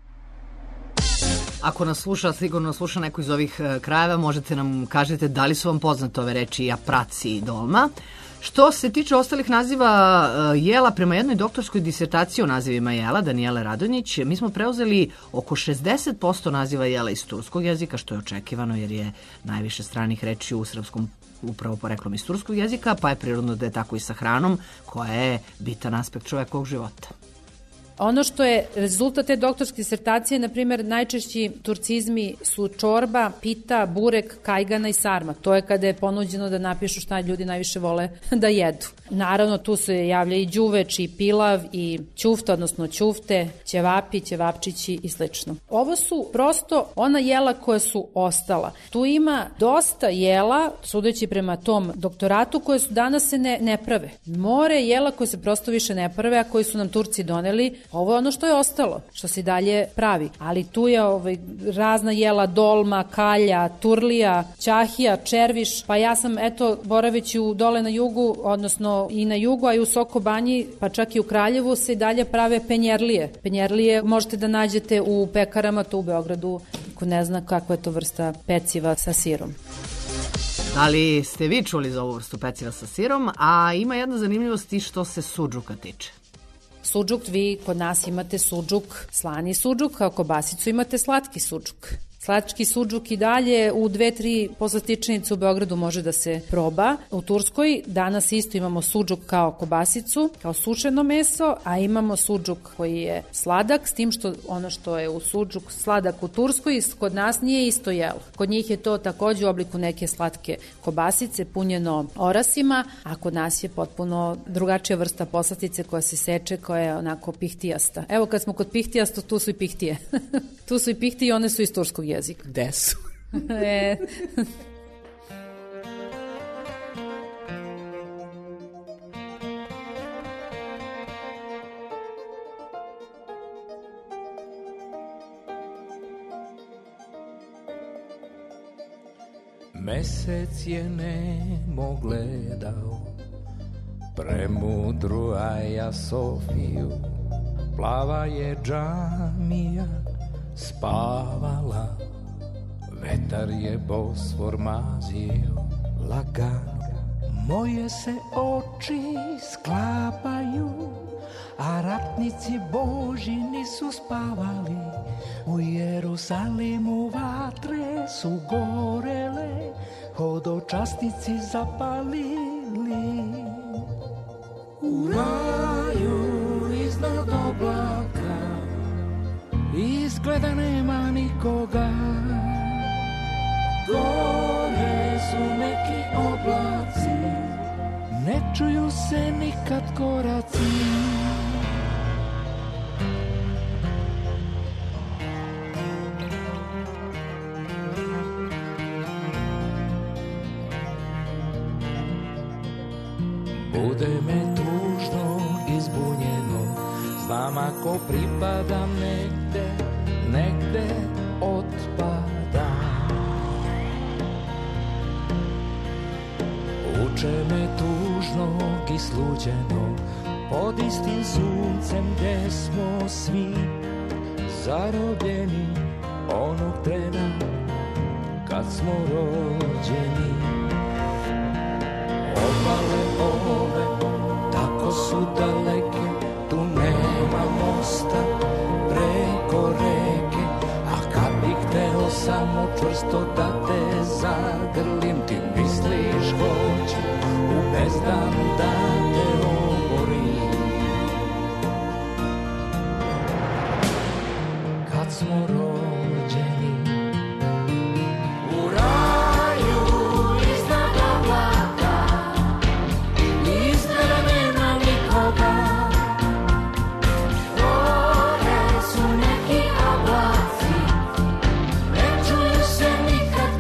Ako nas sluša, sigurno nas sluša neko iz ovih krajeva, možete nam kažete da li su vam poznate ove reči japraci i dolma. Što se tiče ostalih naziva jela, prema jednoj doktorskoj disertaciji o nazivima jela, Danijele Radonjić, mi smo preuzeli oko šezdeset posto naziva jela iz turskog jezika, što je očekivano jer je najviše stranih reči u srpskom upravo poreklom iz turskog jezika, pa je prirodno da je tako i sa hranom, koja je bitan aspekt čovekovog života. Ono što je rezultat te doktorske disertacije, na primjer, najčešći turcizmi su čorba, pita, burek, kajgana i sarma. To je kada je ponuđeno da napišu šta ljudi najviše vole da jedu. Naravno, tu se javlja i đuveč, i pilav, i ćufta, odnosno ćufte, ćevapi, ćevapčići i slično. Ovo su prosto ona jela koja su ostala. Tu ima dosta jela, sudeći prema tom doktoratu, koje su danas se ne, ne prave. More jela koje se prosto više ne prave, a koji su nam Turci doneli. Ovo je ono što je ostalo, što se dalje pravi. Ali tu je ovaj, razna jela, dolma, kalja, turlija, ćahija, červiš. Pa ja sam, eto, boraveći u dole na jugu, odnosno i na jugu, a i u Soko Banji, pa čak i u Kraljevu, se i dalje prave penjerlije. Penjerlije možete da nađete u pekarama, to u Beogradu, ko ne zna kakva je to vrsta peciva sa sirom. Da li ste vi čuli za ovu vrstu peciva sa sirom? A ima jedna zanimljivost i što se sudžuka tiče. Sudžuk, vi kod nas imate sudžuk, slani sudžuk, a kobasicu imate slatki sudžuk. Slatki sudžuk i dalje u dve, tri poslastičnice u Beogradu može da se proba. U Turskoj danas isto imamo sudžuk kao kobasicu, kao sušeno meso, a imamo sudžuk koji je sladak, s tim što ono što je u sudžuk sladak u Turskoj, kod nas nije isto jelo. Kod njih je to takođe u obliku neke slatke kobasice, punjeno orasima, a kod nas je potpuno drugačija vrsta poslastice koja se seče, koja je onako pihtijasta. Evo kad smo kod pihtijasto, tu su i pihtije. Tu su i pihtije i one su iz turskog jezika. Gde su? e... Mesec je nemo gledao premudru Aja Sofiju, plava je džamija spavala, vetar je Bosfor mazio lagano. Moje se oči sklapaju, a ratnici Boži nisu spavali. U Jerusalimu vatre su gorele, hodočasnici zapalili. U raju iznad oblaka izgleda nema nikoga. Gore su neki oblaci, ne čuju se nikad koraci. Bude me tužno i zbunjeno, znam ako pripadam negde, negde otpadam. Uče me tužnog i sluđeno, pod istim suncem gde smo svi zarobljeni onog trena kad smo rođeni. Obale ove, tako su daleke, tu nema mosta preko reke. A kad bih hteo samo čvrsto da te zagrlim, ti misliš hoću u bezdan da te oborim. Kad smo rođeni u raju iznad oblaka, izgleda nema nikoga. Gore su neki oblaci, ne čuju se nikad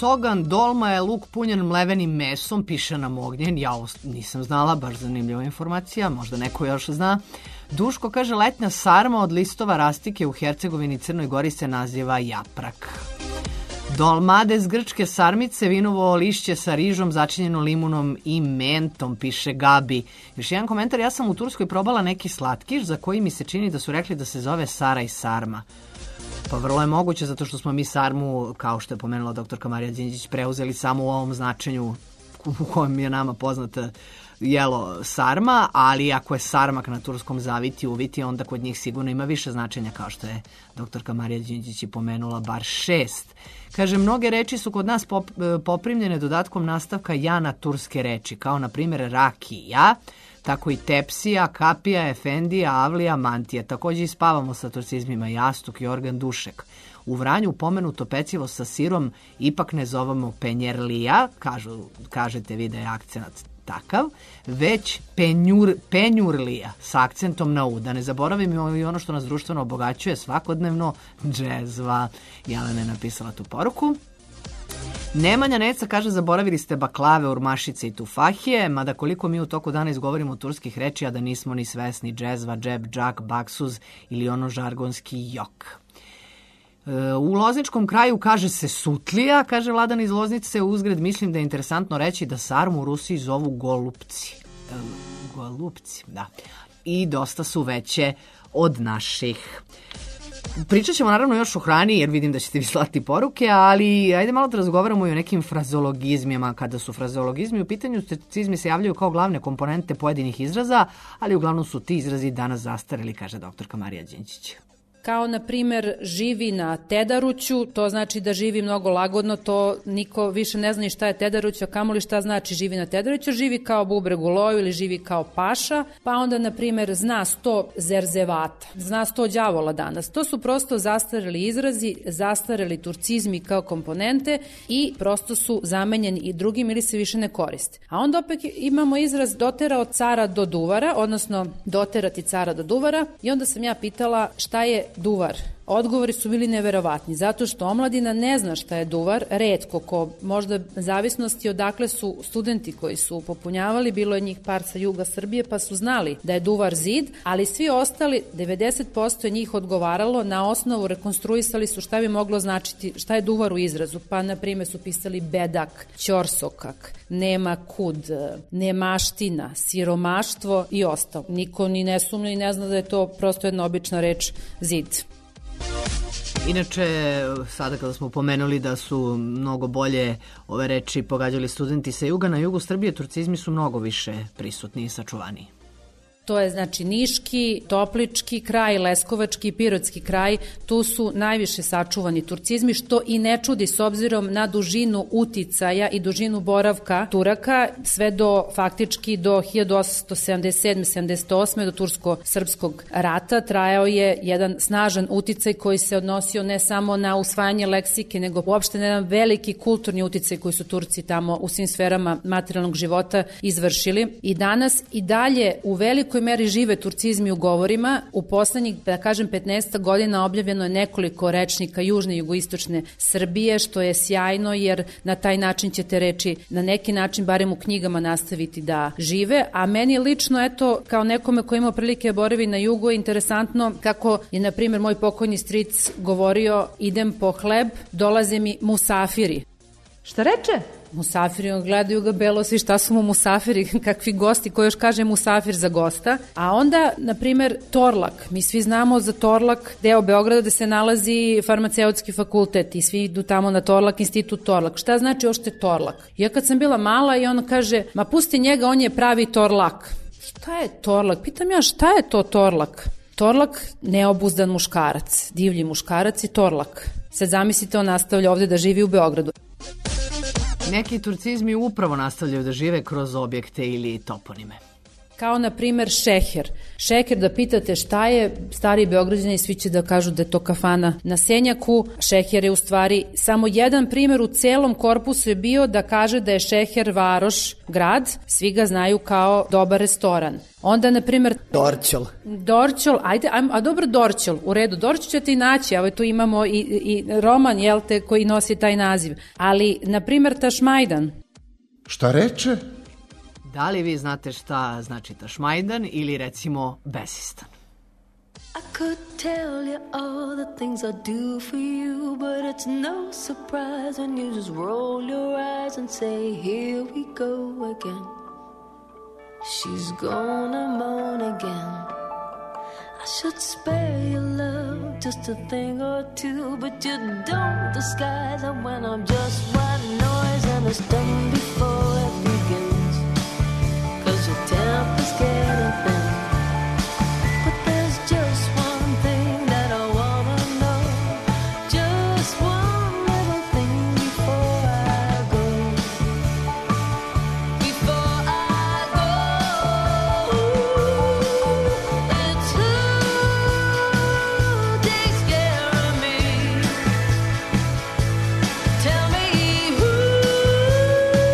sogan, dolma je luk punjen mlevenim mesom, piše nam Ognjen, ja ovo nisam znala, baš zanimljiva informacija, možda neko još zna. Duško kaže, letnja sarma od listova rastike u Hercegovini i Crnoj Gori se naziva japrak. Dolmades grčke sarmice, vinovo lišće sa rižom začinjeno limunom i mentom, piše Gabi. Još jedan komentar, ja sam u Turskoj probala neki slatkiš za koji mi se čini da su rekli da se zove sara i sarma. Pa vrlo je moguće, zato što smo mi sarmu, kao što je pomenula doktorka Marija Đinđić, preuzeli samo u ovom značenju u kojem je nama poznata jelo sarma, ali ako je sarmak na turskom zaviti uviti, onda kod njih sigurno ima više značenja, kao što je doktorka Marija Đinđić i pomenula, bar šest. Kaže, mnoge reči su kod nas pop, poprimljene dodatkom nastavka ja na turske reči, kao na primjer rakija, tako i tepsija, kapija, efendija, avlija, mantija. Također i spavamo sa turcizmima jastuk i organ dušek. U Vranju pomenuto pecivo sa sirom ipak ne zovemo penjerlija, kažu, kažete vi da je akcenat takav, već penjur, penjurlija sa akcentom na u. Da ne zaboravimo i ono što nas društveno obogaćuje svakodnevno, džezva. Jelena je napisala tu poruku. Nemanja Neca kaže, zaboravili ste baklave, urmašice i tufahije, mada koliko mi u toku dana izgovorimo turskih reči, a da nismo ni svesni, džezva, džep, džak, baksuz ili ono žargonski jok. U lozničkom kraju kaže se sutlija, kaže Vladan iz Loznice, uzgred mislim da je interesantno reći da sarmu u Rusiji zovu golupci. E, golupci, da. I dosta su veće od naših. Pričat ćemo naravno još o hrani, jer vidim da ćete vi slati poruke, ali ajde malo da razgovaramo i o nekim frazologizmima. Kada su frazologizmi u pitanju, turcizmi se javljaju kao glavne komponente pojedinih izraza, ali uglavnom su ti izrazi danas zastareli, kaže doktorka Marija Đinđić. Kao, na primer, živi na tedaruću, to znači da živi mnogo lagodno, to niko više ne zna ni šta je tedaruć, a kamoli šta znači živi na tedaruću, živi kao bubreg u loju ili živi kao paša, pa onda, na primer, zna sto zerzevata, zna sto đavola danas. To su prosto zastareli izrazi, zastareli turcizmi kao komponente i prosto su zamenjeni i drugim ili se više ne koriste. A onda opet imamo izraz dotera od cara do duvara, odnosno doterati cara do duvara, i onda sam ja pitala šta je duvar. Odgovori su bili neverovatni, zato što omladina ne zna šta je duvar, retko ko, možda zavisnosti odakle su studenti koji su popunjavali, bilo je njih par sa juga Srbije, pa su znali da je duvar zid, ali svi ostali, devedeset posto je njih odgovaralo, na osnovu rekonstruisali su šta bi moglo značiti, šta je duvar u izrazu, pa na primjer su pisali bedak, ćorsokak, nema kud, nemaština, siromaštvo i ostalo. Niko ni ne sumnja i ne zna da je to prosto jedna obična reč zid. Inače, sada kada smo pomenuli da su mnogo bolje ove reči pogađali studenti sa juga, na jugu Srbije turcizmi su mnogo više prisutni i sačuvaniji. To je znači Niški, Toplički kraj, Leskovački i Pirotski kraj, tu su najviše sačuvani turcizmi, što i ne čudi s obzirom na dužinu uticaja i dužinu boravka Turaka, sve do faktički do hiljadu osamsto sedamdeset sedme sedamdeset osme do Tursko-srpskog rata trajao je jedan snažan uticaj koji se odnosio ne samo na usvajanje leksike, nego uopšte na jedan veliki kulturni uticaj koji su Turci tamo u svim sferama materijalnog života izvršili. I danas i dalje u velikoj meri žive turcizmi u govorima. U poslednjih, da kažem, petnaest godina objavljeno je nekoliko rečnika južne i jugoistočne Srbije, što je sjajno, jer na taj način ćete reči na neki način, barem u knjigama, nastaviti da žive. A meni lično, eto, kao nekome koji ima prilike boravi na jugu, je interesantno kako je, na primjer, moj pokojni stric govorio: idem po hleb, dolaze mi musafiri. Šta reče? Musafiri, on gledaju ga belo svi, šta su mu musafiri, kakvi gosti, ko još kaže musafir za gosta. A onda, na primer, Torlak. Mi svi znamo za Torlak, deo Beograda, da se nalazi farmaceutski fakultet i svi idu tamo na Torlak, institut Torlak. Šta znači ošte Torlak? Ja kad sam bila mala i ona kaže, ma pusti njega, on je pravi Torlak. Šta je Torlak? Pitam ja, šta je to Torlak? Torlak, neobuzdan muškarac, divlji muškarac i Torlak. Sad zamislite, on nastavlja ovde da živi u Beogradu. Neki turcizmi upravo nastavljaju da žive kroz objekte ili toponime. kao na primer šeher. Šeher, da pitate šta je, stari Beograđani svi će da kažu da je to kafana na Senjaku. Šeher je u stvari samo jedan primer u celom korpusu je bio da kaže da je Šeher varoš, grad, svi ga znaju kao dobar restoran. Onda, na primer... Dorćol. Dorćol, ajde, a, a dobro Dorćol, u redu, Dorćol ćete i naći, evo tu imamo i, i roman, jel te, koji nosi taj naziv. Ali, na primer, Tašmajdan. Šta reče? Da li vi znate šta znači Tašmajdan ili recimo Besistan? I could tell you all the things I do for you, but it's no surprise when you just roll your eyes and say, here we go again. She's gonna moan again. I should spare your love just a thing or two, but you don't disguise it when I'm just white noise and it's done before it begins. Cause your temper's getting thin. But there's just one thing that I wanna know, just one little thing before I go. Before I go, it's who takes care of me. Tell me who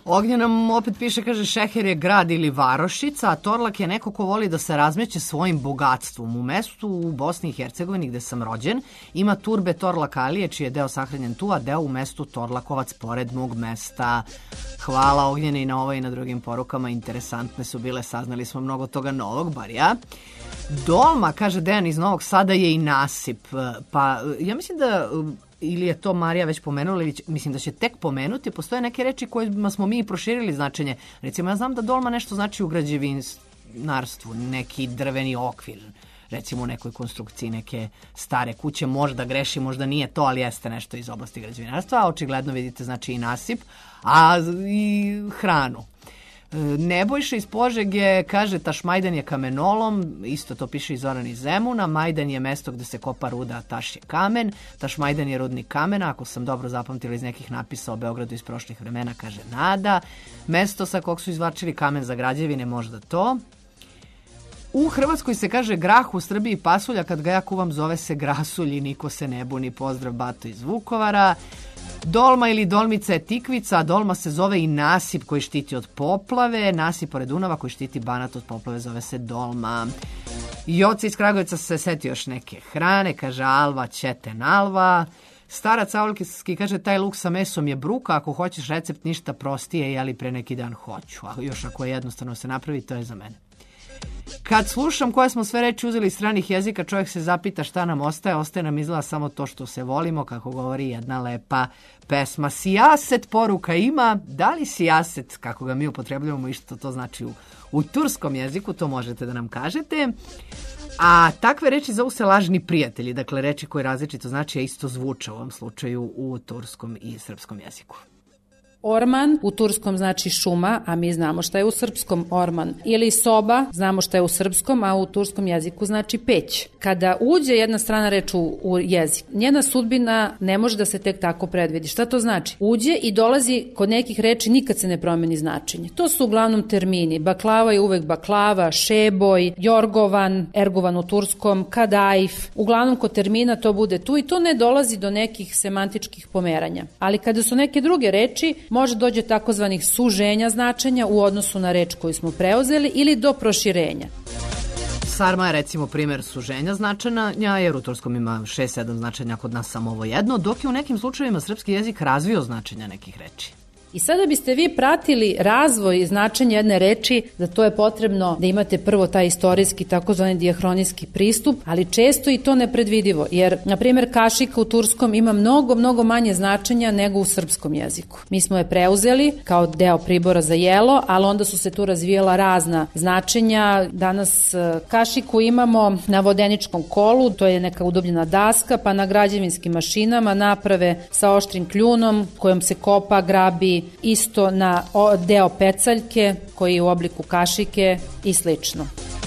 Ognja nam opet piše, kaže, Šeher je grad ili varošica, a Torlak je neko ko voli da se razmeće svojim bogatstvom. U mestu u Bosni i Hercegovini gde sam rođen ima turbe Torlakalije, čiji je deo sahranjen tu, a deo u mestu Torlakovac pored mog mesta. Hvala Ognjene i na ovoj i na drugim porukama, interesantne su bile, saznali smo mnogo toga novog, bar ja. Dolma, kaže Dejan iz Novog Sada, je i nasip. Pa ja mislim da, ili je to Marija već pomenula, ili će, mislim da će tek pomenuti, postoje neke reči kojima smo mi proširili značenje. Recimo, ja znam da dolma nešto znači u građevinarstvu, neki drveni okvir, recimo u nekoj konstrukciji neke stare kuće, možda greši, možda nije to, ali jeste nešto iz oblasti građevinarstva, a očigledno vidite znači i nasip, a i hranu. Nebojša iz Požege kaže Tašmajdan je kamenolom, isto to piše i Zoran iz Zemuna. Majdan je mesto gde se kopa ruda, a Taš je kamen. Tašmajdan je rudnik kamena, ako sam dobro zapamtila iz nekih napisa o Beogradu iz prošlih vremena, kaže Nada. Mesto sa kog su izvačili kamen za građevine, možda to. U Hrvatskoj se kaže grah, u Srbiji pasulja, kad ga ja kuvam zove se grasulj i niko se ne buni. Pozdrav Bato iz Vukovara. Dolma ili dolmica je tikvica, a dolma se zove i nasip koji štiti od poplave. Nasip pored Dunava koji štiti Banat od poplave zove se dolma. Joca iz Kragujevca se seti još neke hrane, kaže Alva, ćeten Alva. Starac Aulkijski kaže taj luk sa mesom je bruka, ako hoćeš recept ništa prostije, ali pre neki dan hoću. A još ako je jednostavno se napravi, to je za mene. Kad slušam koje smo sve reči uzeli iz stranih jezika, čovjek se zapita šta nam ostaje. Ostaje nam izgleda samo to što se volimo, kako govori jedna lepa pesma. Sijaset poruka ima. Da li sijaset, kako ga mi upotrebljavamo i što to znači u, u turskom jeziku, to možete da nam kažete. A takve reči zovu se lažni prijatelji, dakle reči koje različito znači, a isto zvuče u ovom slučaju u turskom i srpskom jeziku. Orman u turskom znači šuma, a mi znamo šta je u srpskom orman. Ili soba, znamo šta je u srpskom, a u turskom jeziku znači peć. Kada uđe jedna strana reč u, u jezik, njena sudbina ne može da se tek tako predvidi. Šta to znači? Uđe i dolazi kod nekih reči, nikad se ne promeni značenje. To su uglavnom termini. Baklava je uvek baklava, šeboj, jorgovan, ergovan u turskom, kadaif. Uglavnom kod termina to bude tu i to ne dolazi do nekih semantičkih pomeranja. Ali kada su neke druge reči, može dođe takozvanih suženja značenja u odnosu na reč koju smo preuzeli ili do proširenja. Sarma je recimo primjer suženja značenja, jer u turskom ima šest sedam značenja, kod nas samo ovo jedno, dok je u nekim slučajevima srpski jezik razvio značenja nekih reči. I sada biste vi pratili razvoj i značenje jedne reči, da to je potrebno da imate prvo taj istorijski, takozvani dijahronijski pristup, ali često i to nepredvidivo, jer, na primjer, kašika u turskom ima mnogo, mnogo manje značenja nego u srpskom jeziku. Mi smo je preuzeli kao deo pribora za jelo, ali onda su se tu razvijala razna značenja. Danas kašiku imamo na vodeničkom kolu, to je neka udobljena daska, pa na građevinskim mašinama, naprave sa oštrim kljunom kojom se kopa, grabi, isto na deo pecaljke koji je u obliku kašike i slično.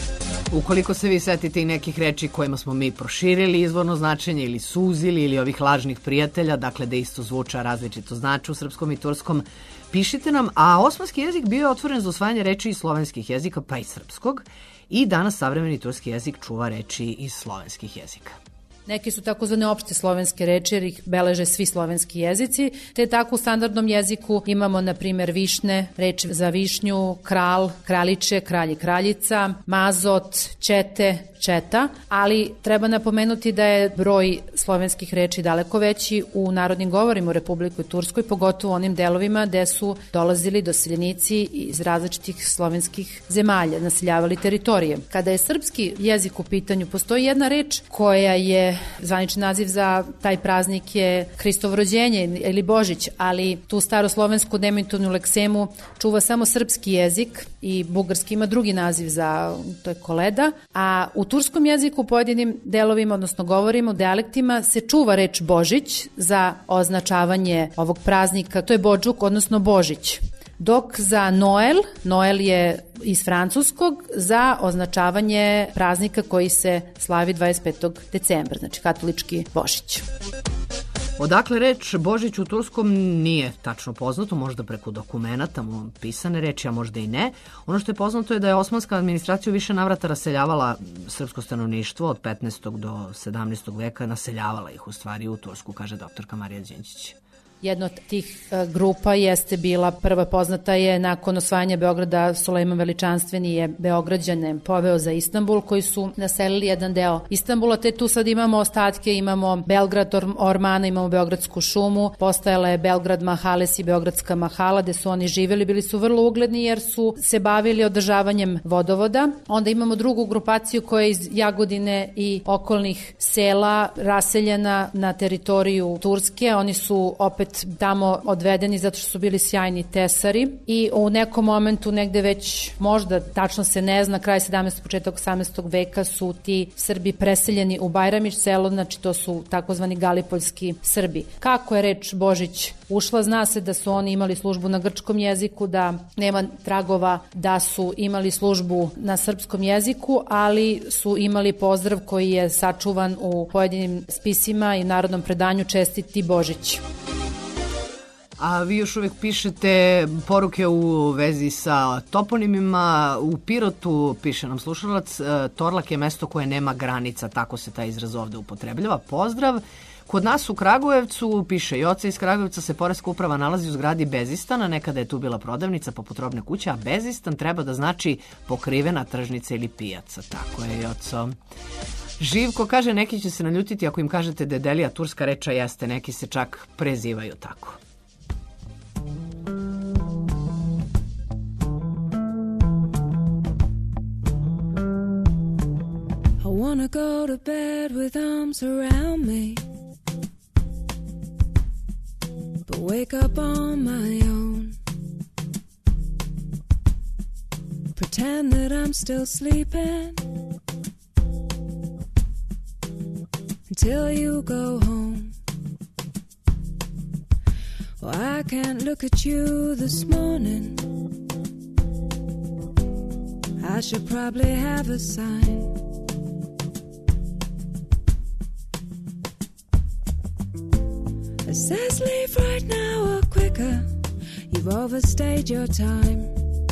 Ukoliko se vi setite i nekih reči kojima smo mi proširili izvorno značenje ili suzili ili ovih lažnih prijatelja, dakle da isto zvuča različito znači u srpskom i turskom, pišite nam, a osmanski jezik bio je otvoren za usvajanje reči iz slovenskih jezika pa i srpskog i danas savremeni turski jezik čuva reči iz slovenskih jezika. Neki su takozvane opšte slovenske reči jer ih beleže svi slovenski jezici, te tako u standardnom jeziku imamo na primjer višne, reč za višnju, kral, kraljiče, kralj i kraljica, mazot, ćete, četa, ali treba napomenuti da je broj slovenskih reči daleko veći u narodnim govorima u Republiku Turskoj, pogotovo u onim delovima gde su dolazili doseljenici iz različitih slovenskih zemalja, naseljavali teritorije. Kada je srpski jezik u pitanju, postoji jedna reč koja je zvanični naziv za taj praznik je Hristovo rođenje ili Božić, ali tu staroslovensku demitovnu leksemu čuva samo srpski jezik i bugarski ima drugi naziv za to je koleda, a u turskom jeziku u pojedinim delovima, odnosno govorima, u dijalektima se čuva reč Božić za označavanje ovog praznika, to je Bodžuk, odnosno Božić. Dok za Noel, Noel je iz francuskog za označavanje praznika koji se slavi dvadeset petog decembra, znači katolički Božić. Odakle reč Božić u turskom nije tačno poznato, možda preko dokumenata, pisane reči, a možda i ne. Ono što je poznato je da je osmanska administracija u više navrata raseljavala srpsko stanovništvo od petnaestog do sedamnaestog veka, naseljavala ih u stvari u Tursku, kaže doktorka Marija Đinđić. Jedna od tih e, grupa jeste bila, prva poznata je nakon osvajanja Beograda, Sulejman Veličanstveni je Beograđane poveo za Istanbul, koji su naselili jedan deo Istanbula, te tu sad imamo ostatke, imamo Belgrad Or- Ormana, imamo Beogradsku šumu, postojala je Belgrad Mahales i Beogradska Mahala, gde su oni živjeli, bili su vrlo ugledni jer su se bavili održavanjem vodovoda. Onda imamo drugu grupaciju koja je iz Jagodine i okolnih sela raseljena na teritoriju Turske. Oni su opet tamo odvedeni zato što su bili sjajni tesari i u nekom momentu, negde već možda tačno se ne zna, kraj sedamnaestog. početak osamnaestog. veka su ti Srbi preseljeni u Bajramić selo, znači to su takozvani galipoljski Srbi. Kako je reč Božić ušla? Zna se da su oni imali službu na grčkom jeziku, da nema tragova da su imali službu na srpskom jeziku, ali su imali pozdrav koji je sačuvan u pojedinim spisima i narodnom predanju Čestiti Božić. A vi još uvek pišete poruke u vezi sa toponimima. U Pirotu, piše nam slušalac, Torlak je mesto koje nema granica, tako se taj izraz ovde upotrebljava. Pozdrav. Kod nas u Kragujevcu, piše Joca iz Kragujevca, se poreska uprava nalazi u zgradi Bezistana, nekada je tu bila prodavnica poput robne kuće, a Bezistan treba da znači pokrivena tržnica ili pijaca. Tako je, Joco. Živko kaže, neki će se naljutiti ako im kažete da je Delija turska reča, jeste, neki se čak prezivaju tako. I wanna go to bed with arms around me, but wake up on my own. Pretend that I'm still sleeping until you go home. Well, I can't look at you this morning. I should probably have a sign. It says leave right now or quicker. You've overstayed your time.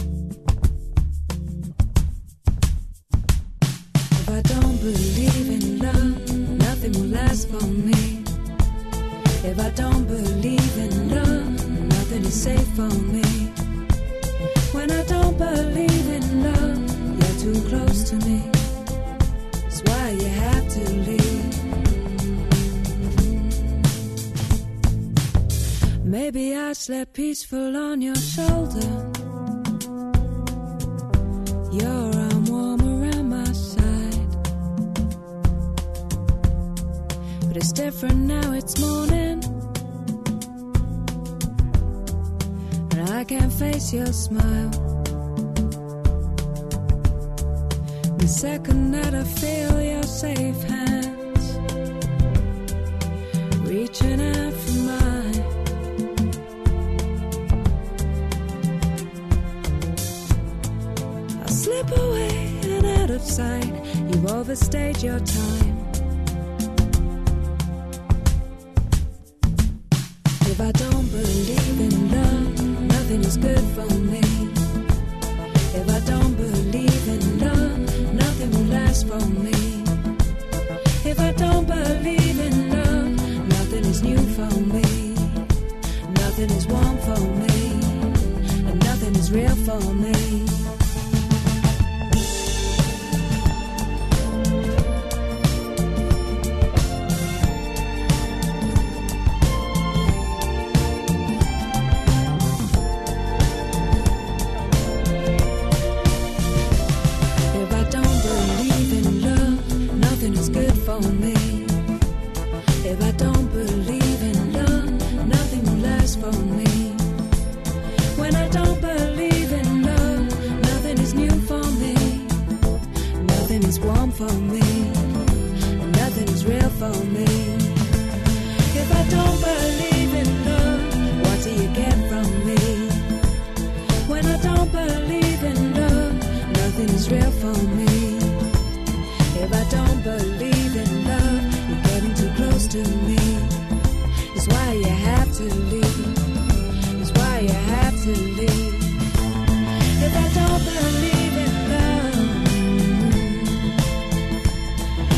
If I don't believe in love, nothing will last for me. If I don't believe in love, nothing is safe for me. When I don't believe in love, you're too close to me. That's why you have to leave. Maybe I slept peaceful on your shoulder, your arm warm around my side. But it's different now, it's morning, and I can't face your smile. The second that I feel your safe hands reaching out for mine, I'll slip away and out of sight. You've overstayed your time. If I don't believe in love, nothing is good for me. If I don't believe in love, nothing will last for me. If I don't believe in love, nothing is new for me. Nothing is warm for me, and nothing is real for me.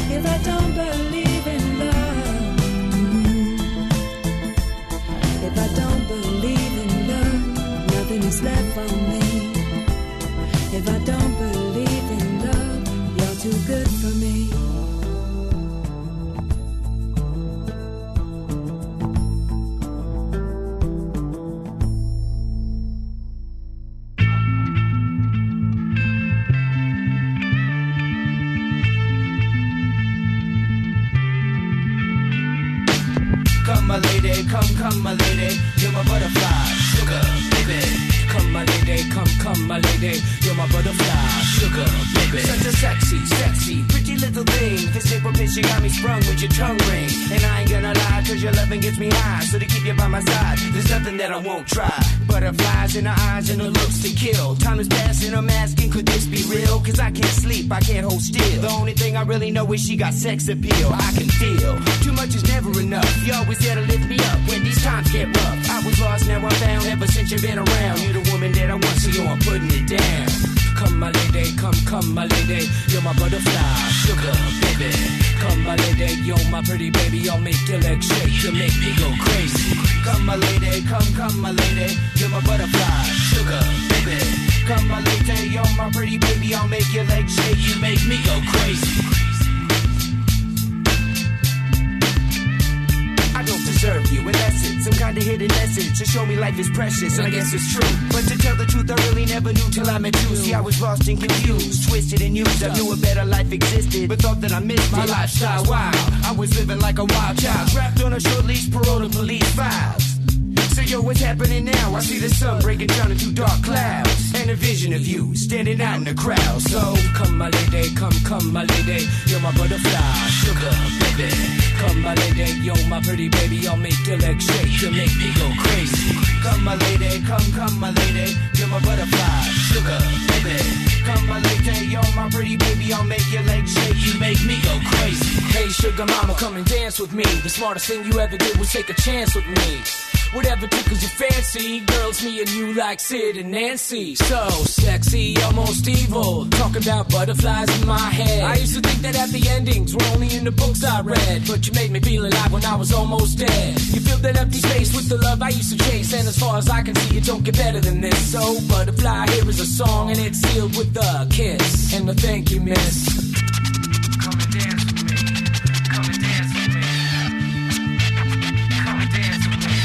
If I lady, come, come, my lady, you're my butterfly, sugar, baby. Come, my lady, come, come, my lady, you're my butterfly, sugar, baby. Such a sexy, sexy, pretty little thing. This paper bitch, you got me sprung with your tongue ring. And I ain't gonna lie, cause your loving gets me high. So to keep you by my side, there's nothing that I won't try. Butterflies in her eyes and her looks to kill. Time is passing, I'm asking, could this be real? Cause I can't sleep, I can't hold still. The only thing I really know is she got sex appeal. I can feel, too much is never enough. You always there to lift me up when these times get rough. I was lost, now I'm found, ever since you've been around. You're the woman that I want, so yo, I'm putting it down. Come, my lady, come, come, my lady, you're my butterfly, sugar, baby. Come, my lady, you're my pretty baby, I'll make your legs shake, you make me go crazy. Come, my lady, come, come, my lady, you're my butterfly, sugar, baby. Come, my lady, you're my pretty baby, I'll make your legs shake, you make me go crazy. I don't deserve you, and that's it. Some kind of hidden message to show me life is precious, and I guess it's true. But to tell the truth, I really never knew till I met you. See, I was lost and confused, twisted and used. I knew a better life existed, but thought that I missed my lifestyle wild. I was living like a wild child, trapped on a short leash, parole to police files. So yo, what's happening now? I see the sun breaking down into dark clouds, and a vision of you standing out in the crowd. So come, my lady, come, come, my lady, you're my butterfly, sugar, baby. Come, my lady, you're my pretty baby, I'll make your legs shake, you make me go crazy. Come, my lady, come, come, my lady, you're my butterfly, sugar, baby. Come, my lady, you're my pretty baby, I'll make your legs shake, you make me go crazy. Hey, sugar mama, come and dance with me. The smartest thing you ever did was take a chance with me. Whatever tickles your fancy, girls, me and you like Sid and Nancy. So sexy, almost evil, talking about butterflies in my head. I used to think that happy endings were only in the books I read, but you made me feel alive when I was almost dead. You filled that empty space with the love I used to chase, and as far as I can see, it don't get better than this. So butterfly, here is a song, and it's sealed with a kiss and a thank you, miss. Come and dance with me. Come and dance with me. Come and dance with me.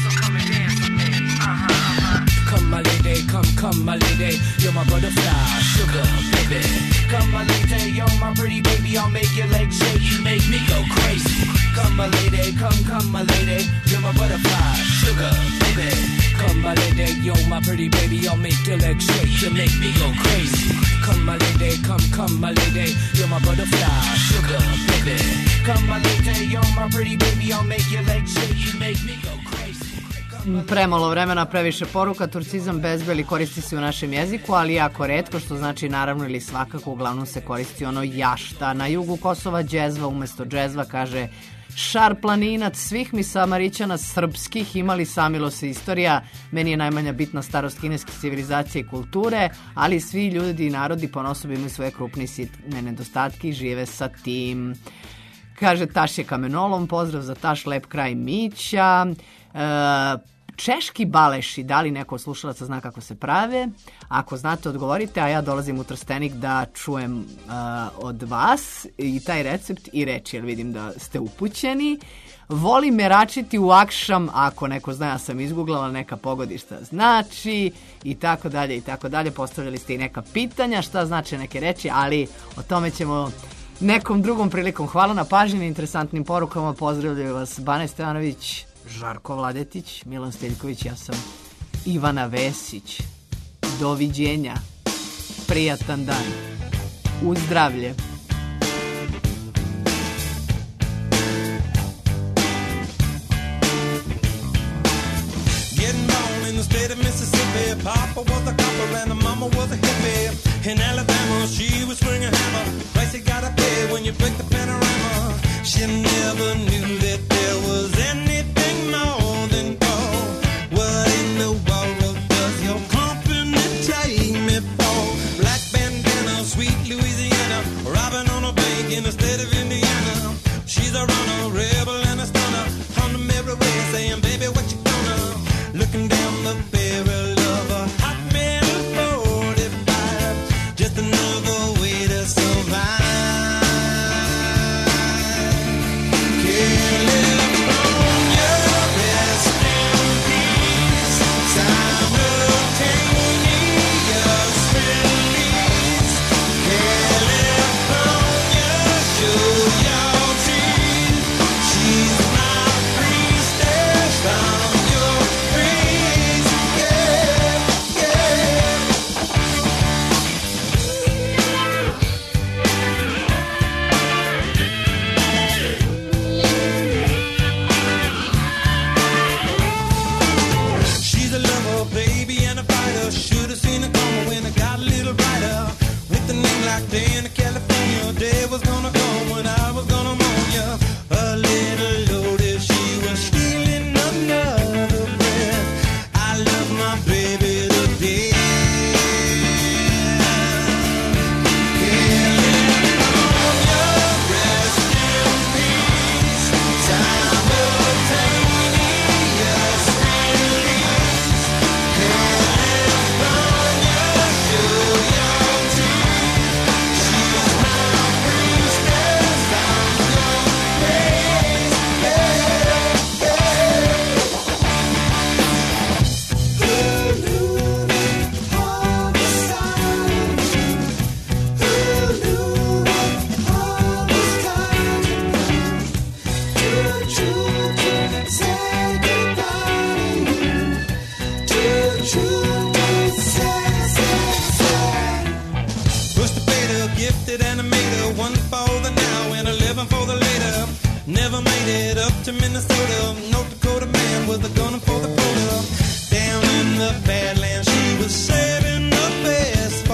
Come, my lady, come, come, my lady, you're my butterfly, sugar, baby. Come, my lady, you're my pretty baby, I'll make your legs shake, you make me go crazy. Come, my lady, come, come, my lady, you're my butterfly, sugar, baby. Come, my lady, you're my pretty baby, I'll make your legs shake, you make me go crazy. Come, my lady, come, come, my lady, you're my butterfly, sugar, baby. Come, my lady, you're my pretty baby, I'll make your legs shake, you make me go crazy. Premalo vremena, previše poruka. Turcizam bezbeli koristi se u našem jeziku, ali jako retko, što znači naravno ili svakako. Uglavnom se koristi ono jašta. Na jugu Kosova džezva umesto džezva, kaže Šar planinac. Svih mi Samarićana srpskih imali samilo se istorija. Meni je najmanja bitna starost kineske civilizacije i kulture, ali svi ljudi i narodi ponosobi imaju svoje krupne i sitne nedostatke i žive sa tim. Kaže Taš je kamenolom, pozdrav za Taš, lep kraj Mića. E, češki baleši, da li neko od slušalaca zna kako se prave? Ako znate, odgovorite, a ja dolazim u Trstenik da čujem uh, od vas i taj recept i reći, jer vidim da ste upućeni. Volim meračiti u akšam, ako neko zna, ja sam izguglala, neka pogodi šta znači i tako dalje i tako dalje. Postavljali ste i neka pitanja šta znači neke reči, ali o tome ćemo nekom drugom prilikom. Hvala na pažnji, interesantnim porukama. Pozdravljaju vas Bane Stevanović, Žarko Vladetić, Milan Steljković, ja sam Ivana Vesić. Doviđenja. Prijatan dan. Uz zdravlje. Getting born in the state of Mississippi. Papa was a copper and the mama was a hippie. In Alabama, she was swinging a hammer. Price you gotta pay when you break the panorama. She never knew that there was anything more than gold. What in the world does your company take me for? Black bandana, sweet Louisiana, robbing on a bank in the state of Indiana. She's a runner, rebel and a stunner. On the mirror way saying, baby, what you gonna? Looking down the barrel of a hot metal forty-five. Just another way to survive. Can't live head up to Minnesota. North Dakota man with a gun for the quota. Down in the Badlands, she was saving the best